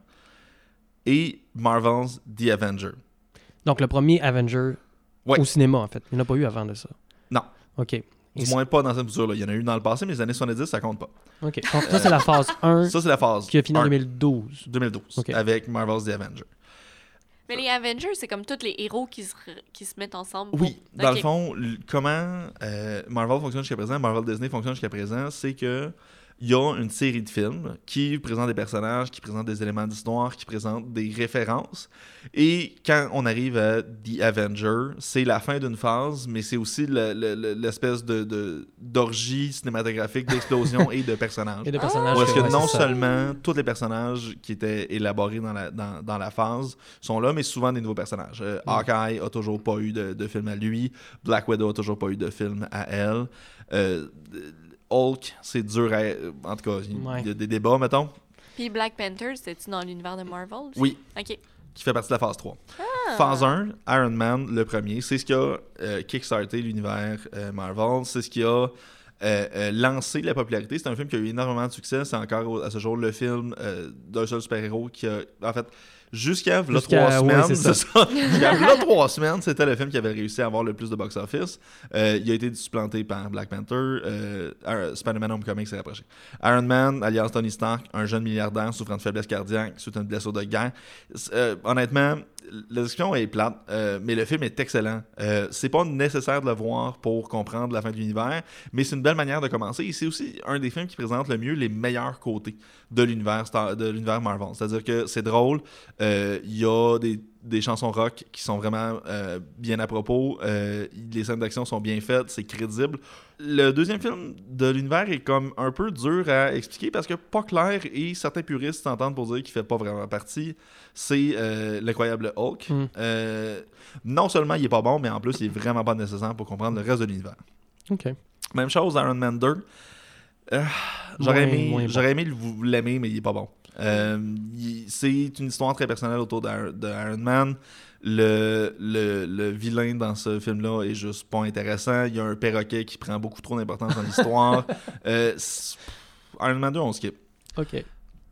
et Marvel's The Avenger. Donc le premier Avenger ouais. au cinéma, en fait. Il n'y en a pas eu avant de ça. Non. OK. Du moins pas dans cette mesure-là. Il y en a eu dans le passé, mais les années soixante-dix, ça compte pas. OK. Donc ça, c'est la phase un. Ça, c'est la phase qui a fini en deux mille douze. deux mille douze, okay. Avec Marvel's The Avenger. Mais les Avengers, c'est comme tous les héros qui se, qui se mettent ensemble. Pour... Oui. Dans okay. le fond, comment euh, Marvel fonctionne jusqu'à présent, Marvel Disney fonctionne jusqu'à présent, c'est que il y a une série de films qui présentent des personnages, qui présentent des éléments d'histoire, qui présentent des références. Et quand on arrive à The Avenger, c'est la fin d'une phase, mais c'est aussi le, le, l'espèce de, de, d'orgie cinématographique, d'explosion et de personnages. Et de personnages. Parce que ouais, non seulement tous les personnages qui étaient élaborés dans la, dans, dans la phase sont là, mais souvent des nouveaux personnages. Euh, mm. Hawkeye a toujours pas eu de, de film à lui. Black Widow a toujours pas eu de film à elle. Euh, Hulk, c'est dur à... En tout cas, il ouais. y a des débats, mettons. Puis Black Panther, c'était-tu dans l'univers de Marvel aussi? Oui. OK. Qui fait partie de la phase trois. Ah. Phase un, Iron Man, le premier, c'est ce qui a euh, kickstarté l'univers euh, Marvel. C'est ce qui a euh, euh, lancé la popularité. C'est un film qui a eu énormément de succès. C'est encore, à ce jour, le film euh, d'un seul super-héros qui a... En fait... Jusqu'à là, trois semaines, ouais, c'est ça. ça. Jusqu'à là, trois semaines, c'était le film qui avait réussi à avoir le plus de box-office. Euh, il a été supplanté par Black Panther. Euh, Spider-Man Homecoming s'est rapproché. Iron Man, alliance Tony Stark, un jeune milliardaire souffrant de faiblesse cardiaque suite à une blessure de guerre. Euh, honnêtement, la discussion est plate, euh, mais le film est excellent. Euh, c'est pas nécessaire de le voir pour comprendre la fin de l'univers, mais c'est une belle belle manière de commencer. Et c'est aussi un des films qui présente le mieux les meilleurs côtés de l'univers, de l'univers Marvel. C'est-à-dire que c'est drôle, il euh, y a des, des chansons rock qui sont vraiment euh, bien à propos, euh, les scènes d'action sont bien faites, c'est crédible. Le deuxième film de l'univers est comme un peu dur à expliquer parce que pas clair et certains puristes s'entendent pour dire qu'il fait pas vraiment partie. C'est euh, l'incroyable Hulk. Mm. Euh, non seulement il est pas bon, mais en plus il est vraiment pas nécessaire pour comprendre le reste de l'univers. OK. Même chose, Iron Man deux. Euh, j'aurais, moins, aimé, moins bon. j'aurais aimé vous l'aimer, mais il est pas bon. Euh, il, c'est une histoire très personnelle autour d'Iron, d'Iron Man. Le, le, le vilain dans ce film-là est juste pas intéressant. Il y a un perroquet qui prend beaucoup trop d'importance dans l'histoire. euh, Iron Man deux, on skip. OK.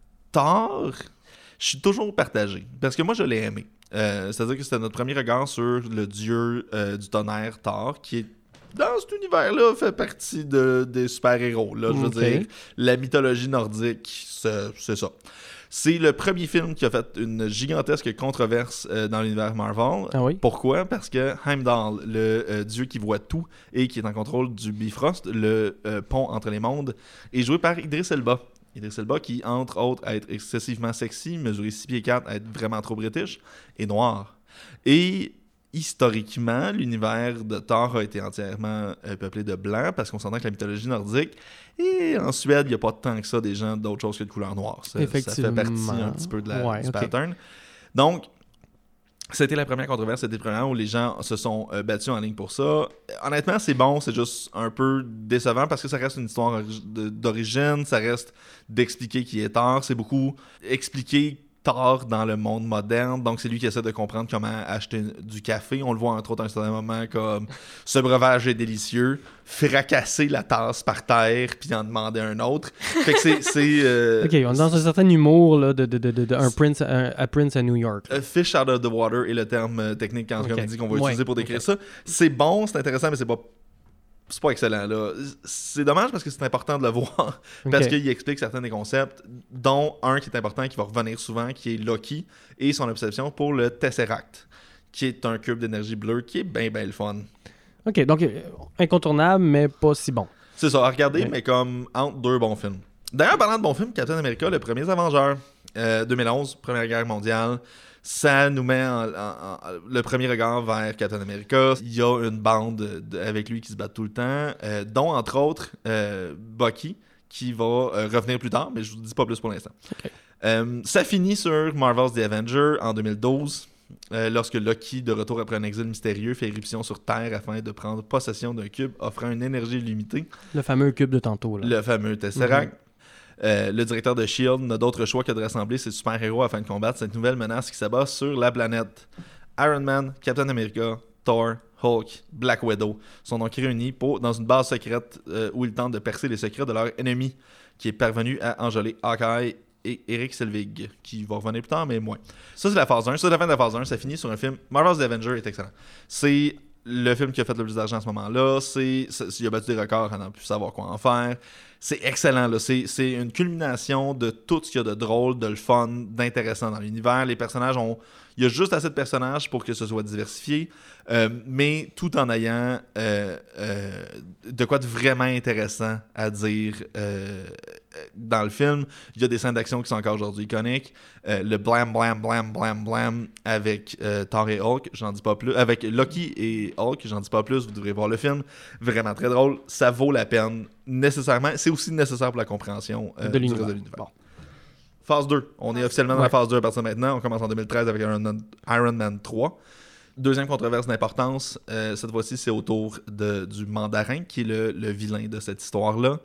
Thor, je suis toujours partagé. Parce que moi, je l'ai aimé. Euh, c'est-à-dire que c'était notre premier regard sur le dieu euh, du tonnerre, Thor, qui est dans cet univers-là, fait partie de, des super-héros. Là, je veux okay. dire, la mythologie nordique, c'est, c'est ça. C'est le premier film qui a fait une gigantesque controverse euh, dans l'univers Marvel. Ah oui? Pourquoi? Parce que Heimdall, le euh, dieu qui voit tout et qui est en contrôle du Bifrost, le euh, pont entre les mondes, est joué par Idris Elba. Idris Elba qui, entre autres, à être excessivement sexy, mesurer six pieds quatre, à être vraiment trop british, et noir. Et historiquement, l'univers de Thor a été entièrement euh, peuplé de blancs parce qu'on s'entend que la mythologie nordique, et en Suède, il n'y a pas tant que ça des gens d'autre chose que de couleur noire. Ça, ça fait partie un petit peu de la, ouais, du okay. pattern. Donc, c'était la première controverse, c'était le premier où les gens se sont euh, battus en ligne pour ça. Honnêtement, c'est bon, c'est juste un peu décevant parce que ça reste une histoire d'origine, ça reste d'expliquer qui est Thor, c'est beaucoup expliquer Thor dans le monde moderne, donc c'est lui qui essaie de comprendre comment acheter du café. On le voit entre autres à un certain moment comme ce breuvage est délicieux, fracasser la tasse par terre puis en demander un autre. Fait que c'est, c'est euh, ok, on est dans un certain humour là, de, de, de, de, de un Prince à, à Prince à New York. Uh, fish out of the water est le terme euh, technique en okay. comédie qu'on va ouais. utiliser pour décrire okay. ça. C'est bon, c'est intéressant, mais c'est pas c'est pas excellent là. C'est dommage parce que c'est important de le voir okay. parce qu'il explique certains des concepts, dont un qui est important, qui va revenir souvent, qui est Loki et son obsession pour le Tesseract, qui est un cube d'énergie bleue qui est bien bien le fun. Ok, donc euh, incontournable mais pas si bon. C'est ça, à regarder okay. mais comme entre deux bons films. D'ailleurs, parlant de bons films, Captain America, le premier Avengers, euh, deux mille onze, Première Guerre mondiale. Ça nous met en, en, en, le premier regard vers Captain America. Il y a une bande de, avec lui qui se bat tout le temps, euh, dont entre autres euh, Bucky, qui va euh, revenir plus tard, mais je vous dis pas plus pour l'instant. Okay. Euh, ça finit sur Marvel's The Avengers en deux mille douze, euh, lorsque Loki, de retour après un exil mystérieux, fait éruption sur Terre afin de prendre possession d'un cube offrant une énergie illimitée. Le fameux cube de tantôt. Là. Le fameux Tesseract. Mm-hmm. Euh, le directeur de S H I E L D n'a d'autre choix que de rassembler ses super-héros afin de combattre cette nouvelle menace qui s'abat sur la planète. Iron Man, Captain America, Thor, Hulk, Black Widow sont donc réunis pour, dans une base secrète euh, où ils tentent de percer les secrets de leur ennemi, qui est parvenu à enjoler Hawkeye et Eric Selvig, qui va revenir plus tard, mais moins. Ça, c'est la phase un. Ça, c'est la fin de la phase un. Ça finit sur un film. Marvel's The Avengers est excellent. C'est le film qui a fait le plus d'argent à ce moment-là. C'est, c'est, il a battu des records à n'en plus savoir quoi en faire. C'est excellent, là. C'est, c'est une culmination de tout ce qu'il y a de drôle, de le fun, d'intéressant dans l'univers. Les personnages ont... Il y a juste assez de personnages pour que ce soit diversifié, euh, mais tout en ayant euh, euh, de quoi de vraiment intéressant à dire euh, dans le film. Il y a des scènes d'action qui sont encore aujourd'hui iconiques. Euh, le blam, blam, blam, blam, blam avec euh, Thor et Hulk, j'en dis pas plus. Avec Loki et Hulk, j'en dis pas plus. Vous devrez voir le film. Vraiment très drôle. Ça vaut la peine, nécessairement. C'est aussi nécessaire pour la compréhension euh, de du l'univers. reste de l'univers. Bon. Phase deux. On est officiellement dans ouais. la phase deux à partir de maintenant. On commence en deux mille treize avec Iron Man, Iron Man trois. Deuxième controverse d'importance, euh, cette fois-ci, c'est autour de, du Mandarin, qui est le, le vilain de cette histoire-là.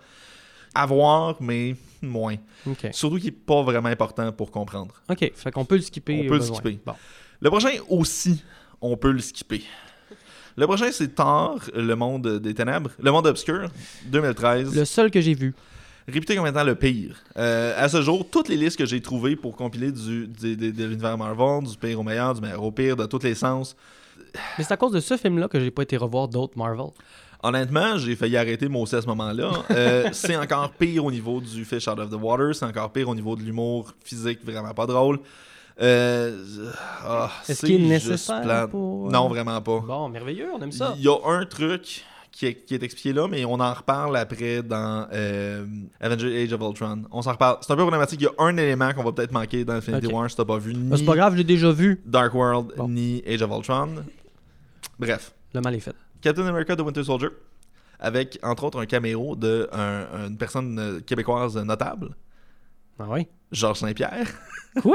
À voir, mais moins. Okay. Surtout qu'il n'est pas vraiment important pour comprendre. OK, fait qu'on peut le skipper. On peut le skipper. Bon. Le prochain aussi, on peut le skipper. Le prochain, c'est Thor, le monde des ténèbres, le monde obscur, deux mille treize. Le seul que j'ai vu. Réputé comme étant le pire. Euh, à ce jour, toutes les listes que j'ai trouvées pour compiler du, du, de, de l'univers Marvel, du pire au meilleur, du meilleur au pire, de tous les sens. Mais c'est à cause de ce film-là que j'ai pas été revoir d'autres Marvel. Honnêtement, j'ai failli arrêter moi aussi à ce moment-là. Euh, c'est encore pire au niveau du Fish Out of the Water, c'est encore pire au niveau de l'humour physique, vraiment pas drôle. Euh, oh, Est-ce qu'il est nécessaire plate. pour... Non, vraiment pas. Bon, merveilleux, on aime ça. Il y a un truc qui est, qui est expliqué là, mais on en reparle après dans euh, Avengers Age of Ultron. On s'en reparle. C'est un peu problématique. Il y a un élément qu'on va peut-être manquer dans Infinity okay. War si t'as pas vu. Ni ben, c'est pas grave, je l'ai déjà vu. Dark World, bon. Ni Age of Ultron. Bref. Le mal est fait. Captain America The Winter Soldier, avec entre autres un caméo de un, une personne québécoise notable. Ah oui? Georges Saint-Pierre. Quoi?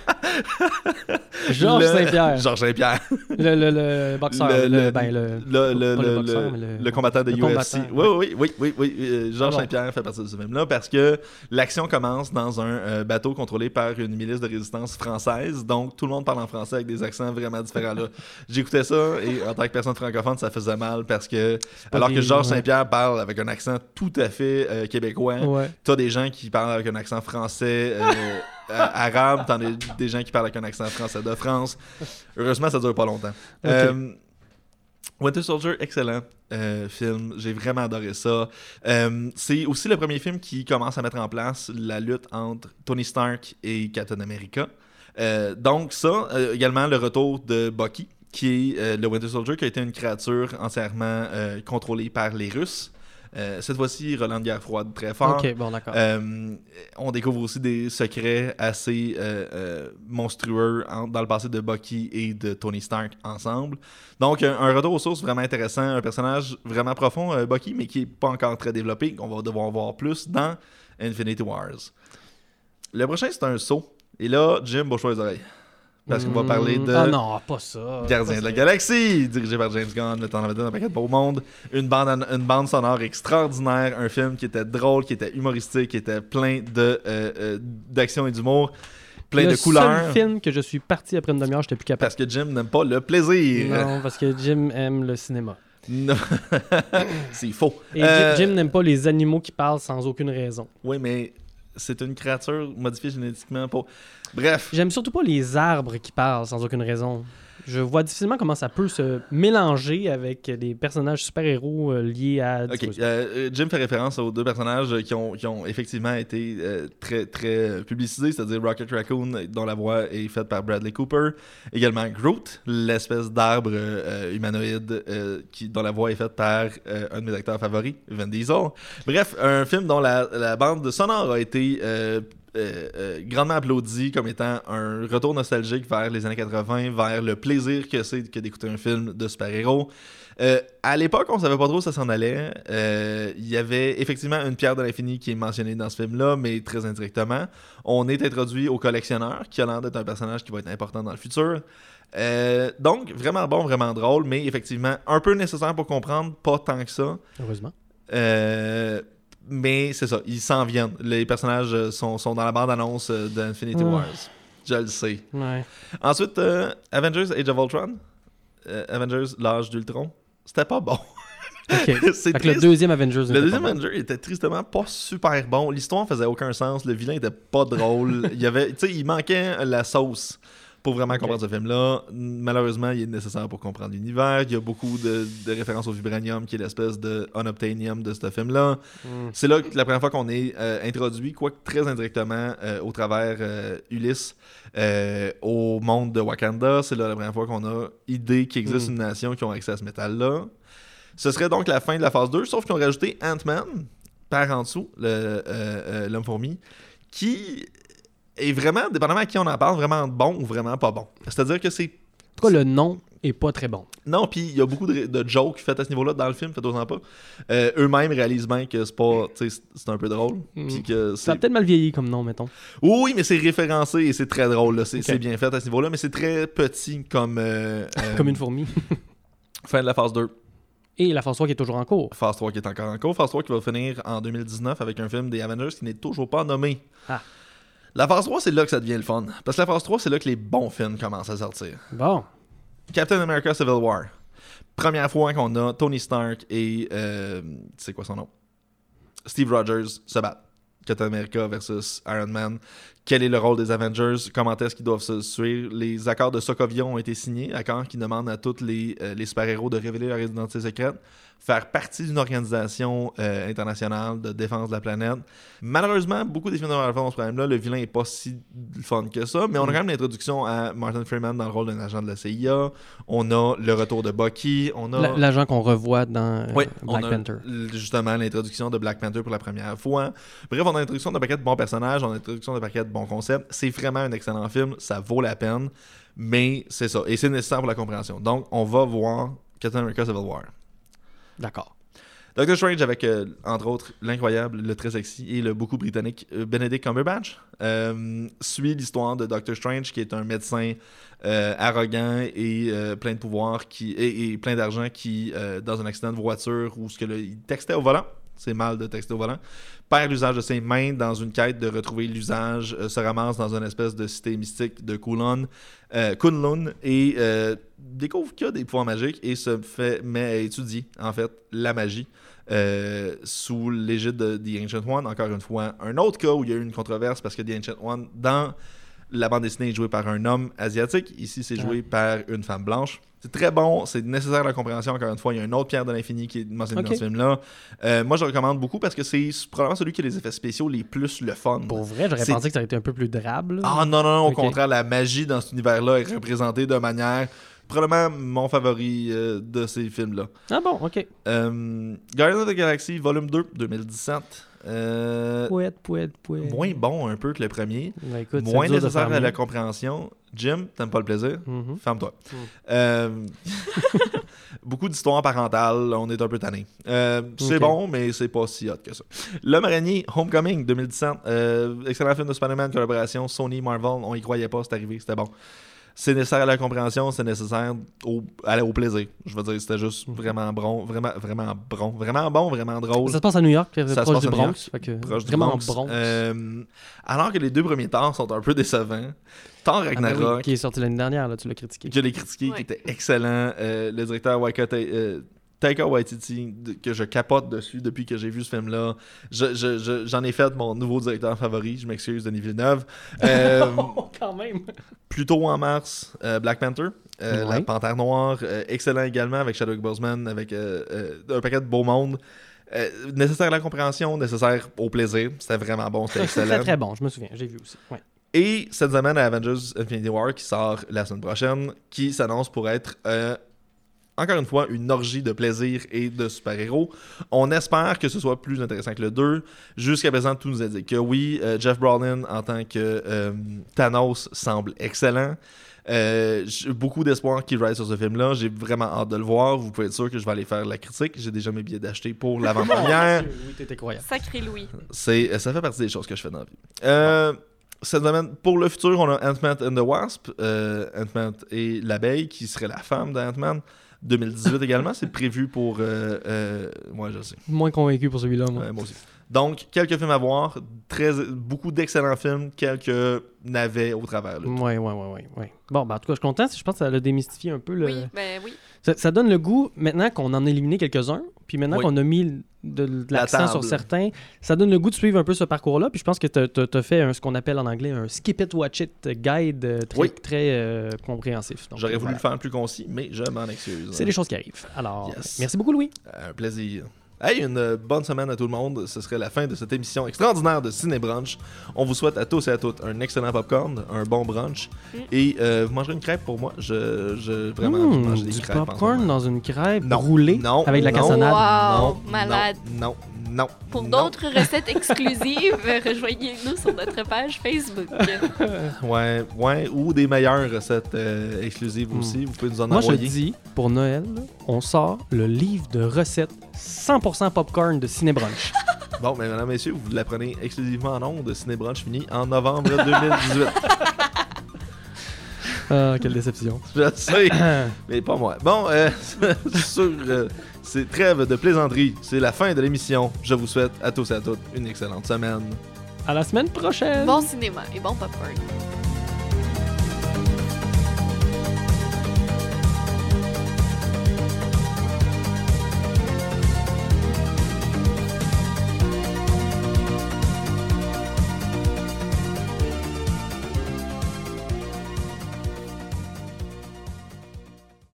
Georges Saint-Pierre. Georges Saint-Pierre. Le, le, le boxeur. Le, le, ben, le, le, le, le, boxeur, le, le, le combattant de le U F C. combattant, oui, oui, oui, oui, oui. Euh, Georges ah bon. Saint-Pierre fait partie de ce film-là parce que l'action commence dans un euh, bateau contrôlé par une milice de résistance française. Donc, tout le monde parle en français avec des accents vraiment différents. Là. J'écoutais ça et en tant que personne francophone, ça faisait mal parce que, alors des, que Georges ouais. Saint-Pierre parle avec un accent tout à fait euh, québécois, ouais. t'as des gens qui parlent avec un accent français. Euh, arabe, t'en as des gens qui parlent avec un accent français de France. Heureusement, ça dure pas longtemps. Okay. Euh, Winter Soldier, excellent euh, film. J'ai vraiment adoré ça. Euh, c'est aussi le premier film qui commence à mettre en place la lutte entre Tony Stark et Captain America. Euh, donc ça, euh, également le retour de Bucky, qui est euh, le Winter Soldier, qui a été une créature entièrement euh, contrôlée par les Russes. Euh, cette fois-ci, Roland de guerre froide très fort. Ok, bon, d'accord. Euh, on découvre aussi des secrets assez euh, euh, monstrueux en, dans le passé de Bucky et de Tony Stark ensemble. Donc, un, un retour aux sources vraiment intéressant, un personnage vraiment profond, euh, Bucky, mais qui n'est pas encore très développé, qu'on va devoir voir plus dans Infinity Wars. Le prochain, c'est un saut. Et là, Jim, bouge-toi les oreilles. Parce qu'on va parler de ah non, pas ça. Gardien pas de la ça. Galaxie, dirigé par James Gunn, le temps d'en mettre un paquet de beau monde. Une bande, une bande sonore extraordinaire, un film qui était drôle, qui était humoristique, qui était plein de, euh, euh, d'action et d'humour, plein le de couleurs. C'est le seul film que je suis parti après une demi-heure, j'étais plus capable. Parce que Jim n'aime pas le plaisir. Non, parce que Jim aime le cinéma. Non. C'est faux. Et euh... Jim n'aime pas les animaux qui parlent sans aucune raison. Oui, mais c'est une créature modifiée génétiquement pour... Bref. J'aime surtout pas les arbres qui parlent sans aucune raison. Je vois difficilement comment ça peut se mélanger avec des personnages super-héros euh, liés à... Ok, euh, Jim fait référence aux deux personnages qui ont, qui ont effectivement été euh, très, très publicisés, c'est-à-dire Rocket Raccoon, dont la voix est faite par Bradley Cooper. Également Groot, l'espèce d'arbre euh, humanoïde euh, qui, dont la voix est faite par euh, un de mes acteurs favoris, Vin Diesel. Bref, un film dont la, la bande sonore a été... Euh, Euh, euh, grandement applaudi comme étant un retour nostalgique vers les années quatre-vingts, vers le plaisir que c'est que d'écouter un film de super-héros. Euh, à l'époque, on savait pas trop où ça s'en allait. Il euh, y avait effectivement une pierre de l'infini qui est mentionnée dans ce film-là, mais très indirectement. On est introduit au collectionneur, qui a l'air d'être un personnage qui va être important dans le futur. Euh, donc, vraiment bon, vraiment drôle, mais effectivement un peu nécessaire pour comprendre, pas tant que ça. Heureusement. Euh... Mais c'est ça, ils s'en viennent. Les personnages sont, sont dans la bande-annonce d'Infinity Wars. Mmh. Je le sais. Ouais. Ensuite, euh, Avengers Age of Ultron. Euh, Avengers l'âge d'Ultron. C'était pas bon. Okay. C'est le deuxième Avengers. Le deuxième Avengers bon. était tristement pas super bon. L'histoire faisait aucun sens. Le vilain était pas drôle. il, y avait, tu sais, il manquait la sauce pour vraiment comprendre okay. ce film-là. Malheureusement, il est nécessaire pour comprendre l'univers. Il y a beaucoup de, de références au vibranium, qui est l'espèce de unobtainium de ce film-là. Mm. C'est là que la première fois qu'on est euh, introduit, quoique très indirectement, euh, au travers euh, Ulysse, euh, au monde de Wakanda. C'est là la première fois qu'on a idée qu'il existe mm. une nation qui a accès à ce métal-là. Ce serait donc la fin de la phase deux, sauf qu'ils ont rajouté Ant-Man, par en dessous, le, euh, euh, l'homme-fourmi, qui... est vraiment, dépendamment à qui on en parle, vraiment bon ou vraiment pas bon. C'est-à-dire que c'est... En tout cas, le nom est pas très bon. Non, puis il y a beaucoup de, de jokes faites à ce niveau-là dans le film, faites-en pas. Euh, eux-mêmes réalisent bien que c'est pas... Tu sais, c'est un peu drôle. Mm. Puis que c'est... Ça a peut-être mal vieilli comme nom, mettons. Oui, mais c'est référencé et c'est très drôle. Là. C'est, okay. c'est bien fait à ce niveau-là, mais c'est très petit comme... Euh, euh, comme une fourmi. Fin de la phase deux. Et la phase trois qui est toujours en cours. Phase trois qui est encore en cours. Phase trois qui va finir en deux mille dix-neuf avec un film des Avengers qui n'est toujours pas nommé. Ah. La phase trois, c'est là que ça devient le fun. Parce que la phase trois, c'est là que les bons films commencent à sortir. Bon. Captain America Civil War. Première fois qu'on a Tony Stark et... Euh, c'est quoi son nom? Steve Rogers se battent. Captain America versus Iron Man. quel est le rôle des Avengers, comment est-ce qu'ils doivent se suivre. Les accords de Sokovia ont été signés, accords qui demandent à tous les, euh, les super-héros de révéler leur identité secrète, faire partie d'une organisation euh, internationale de défense de la planète. Malheureusement, beaucoup des films de Marvel ont ce problème-là. Le vilain n'est pas si fun que ça, mais on a quand même l'introduction à Martin Freeman dans le rôle d'un agent de la C I A. On a le retour de Bucky. On a... L- l'agent qu'on revoit dans euh, oui, Black on a Panther. Justement, l'introduction de Black Panther pour la première fois. Bref, on a l'introduction d'un paquet de bons personnages, on a l'introduction d'un paquet de bons concepts. C'est vraiment un excellent film, ça vaut la peine, mais c'est ça. Et c'est nécessaire pour la compréhension. Donc, on va voir Captain America Civil War. D'accord. Doctor Strange avec, euh, entre autres, l'incroyable, le très sexy et le beaucoup britannique euh, Benedict Cumberbatch euh, suit l'histoire de Doctor Strange, qui est un médecin euh, arrogant et euh, plein de pouvoirs qui, et, et plein d'argent qui, euh, dans un accident de voiture où ce que le, il textait au volant, c'est mal de texter au volant, perd l'usage de ses mains dans une quête de retrouver l'usage, euh, se ramasse dans une espèce de cité mystique de Kunlun, euh, Kunlun et euh, découvre qu'il y a des pouvoirs magiques et se fait, met à étudier, en fait, la magie euh, sous l'égide de The Ancient One. Encore une fois, un autre cas où il y a eu une controverse parce que The Ancient One, dans la bande dessinée, est joué par un homme asiatique. Ici, c'est joué ouais. par une femme blanche. C'est très bon, c'est nécessaire à la compréhension. Encore une fois, il y a une autre pierre de l'infini qui est mentionnée okay. dans ce film-là. Euh, moi, je le recommande beaucoup parce que c'est probablement celui qui a les effets spéciaux les plus le fun. Pour vrai, j'aurais c'est... pensé que ça aurait été un peu plus drable. Ah non, non, non, okay. au contraire, la magie dans cet univers-là est représentée de manière... probablement mon favori euh, de ces films-là. Ah bon, ok. Euh, Guardians of the Galaxy, volume deux, deux mille dix-sept. Euh, pouette, pouette, pouette. Moins bon un peu que le premier. Ben écoute, moins nécessaire à la compréhension. Jim, t'aimes pas le plaisir? Mm-hmm. Ferme-toi. Mm. Euh, beaucoup d'histoires parentales, on est un peu tanné. Euh, c'est okay. bon, mais c'est pas si hot que ça. L'Homme araignée, Homecoming, deux mille dix-sept. Euh, excellent film de Spider-Man, collaboration Sony, Marvel. On y croyait pas, c'est arrivé, c'était bon. C'est nécessaire à la compréhension, c'est nécessaire au, à, au plaisir. Je veux dire, c'était juste vraiment bon, vraiment, vraiment bon, vraiment bon, vraiment drôle. Ça se passe à New York, ça proche du Bronx. Fait que proche vraiment du Bronx. Bronx. Euh, alors que les deux premiers Thor sont un peu décevants. Thor Ragnarok, ah ben oui, qui est sorti l'année dernière, là, tu l'as critiqué. Je l'ai critiqué, ouais. qui était excellent. Euh, le directeur Waika euh, Taika Waititi, que je capote dessus depuis que j'ai vu ce film-là. Je, je, je, j'en ai fait mon nouveau directeur favori. Je m'excuse, Denis Villeneuve. Euh, oh, quand même. Plus tôt en mars, euh, Black Panther, euh, ouais. La Panthère Noire, euh, excellent également avec Chadwick Boseman, avec euh, euh, un paquet de beau monde. Euh, nécessaire à la compréhension, nécessaire au plaisir. C'était vraiment bon, c'était excellent. C'était très bon, je me souviens, j'ai vu aussi. Ouais. Et cette semaine, à Avengers Infinity War, qui sort la semaine prochaine, qui s'annonce pour être... Euh, encore une fois, une orgie de plaisir et de super-héros. On espère que ce soit plus intéressant que le deux. Jusqu'à présent, tout nous indique que oui, euh, Jeff Brolin en tant que euh, Thanos semble excellent. Euh, j'ai beaucoup d'espoir qu'il ride sur ce film-là. J'ai vraiment hâte de le voir. Vous pouvez être sûr que je vais aller faire la critique. J'ai déjà mes billets d'acheter pour l'avant-première. Oui, t'es incroyable. Sacré Louis. C'est, ça fait partie des choses que je fais dans la vie. Euh... Cette semaine, pour le futur, on a Ant-Man and the Wasp, euh, Ant-Man et l'abeille, qui serait la femme d'Ant-Man. deux mille dix-huit également, c'est prévu pour... Euh, euh, moi, je sais. Moins convaincu pour celui-là, moi. Ouais, moi aussi. Donc, quelques films à voir, très, beaucoup d'excellents films, quelques navets au travers. Oui, oui, oui, oui. Ouais. Bon, ben, en tout cas, je suis content. Je pense que ça a démystifié un peu le... Oui, ben oui. Ça, ça donne le goût, maintenant qu'on en a éliminé quelques-uns, puis maintenant oui. qu'on a mis de, de l'accent sur certains, ça donne le goût de suivre un peu ce parcours-là. Puis je pense que tu as fait un, ce qu'on appelle en anglais un skip it, watch it guide très, oui. très euh, compréhensif. Donc, J'aurais euh, voulu voilà. le faire plus concis, mais je m'en excuse. C'est des choses qui arrivent. Alors, yes. Merci beaucoup, Louis. Un plaisir. Hey, une bonne semaine à tout le monde. Ce serait la fin de cette émission extraordinaire de Ciné Brunch. On vous souhaite à tous et à toutes un excellent popcorn, un bon brunch. Mm. Et euh, vous mangerez une crêpe pour moi. Je, je vraiment, mmh, je mange des du crêpes. Du popcorn dans une crêpe non, roulée non, avec de la non, cassonade. Wow, non, malade. Non, non. Pour non. d'autres recettes exclusives, rejoignez-nous sur notre page Facebook. ouais, ouais, ou des meilleures recettes euh, exclusives mmh. aussi. Vous pouvez nous en moi, envoyer. Moi, je dis, pour Noël, on sort le livre de recettes cent pour cent popcorn de Ciné Brunch. Bon, mais mesdames, messieurs, vous l'apprenez exclusivement en ondes de Ciné Brunch fini en novembre deux mille dix-huit. Ah, quelle déception. Je sais, mais pas moi. Bon, euh, sur euh, ces trêves de plaisanterie, c'est la fin de l'émission. Je vous souhaite à tous et à toutes une excellente semaine. À la semaine prochaine. Bon cinéma et bon popcorn.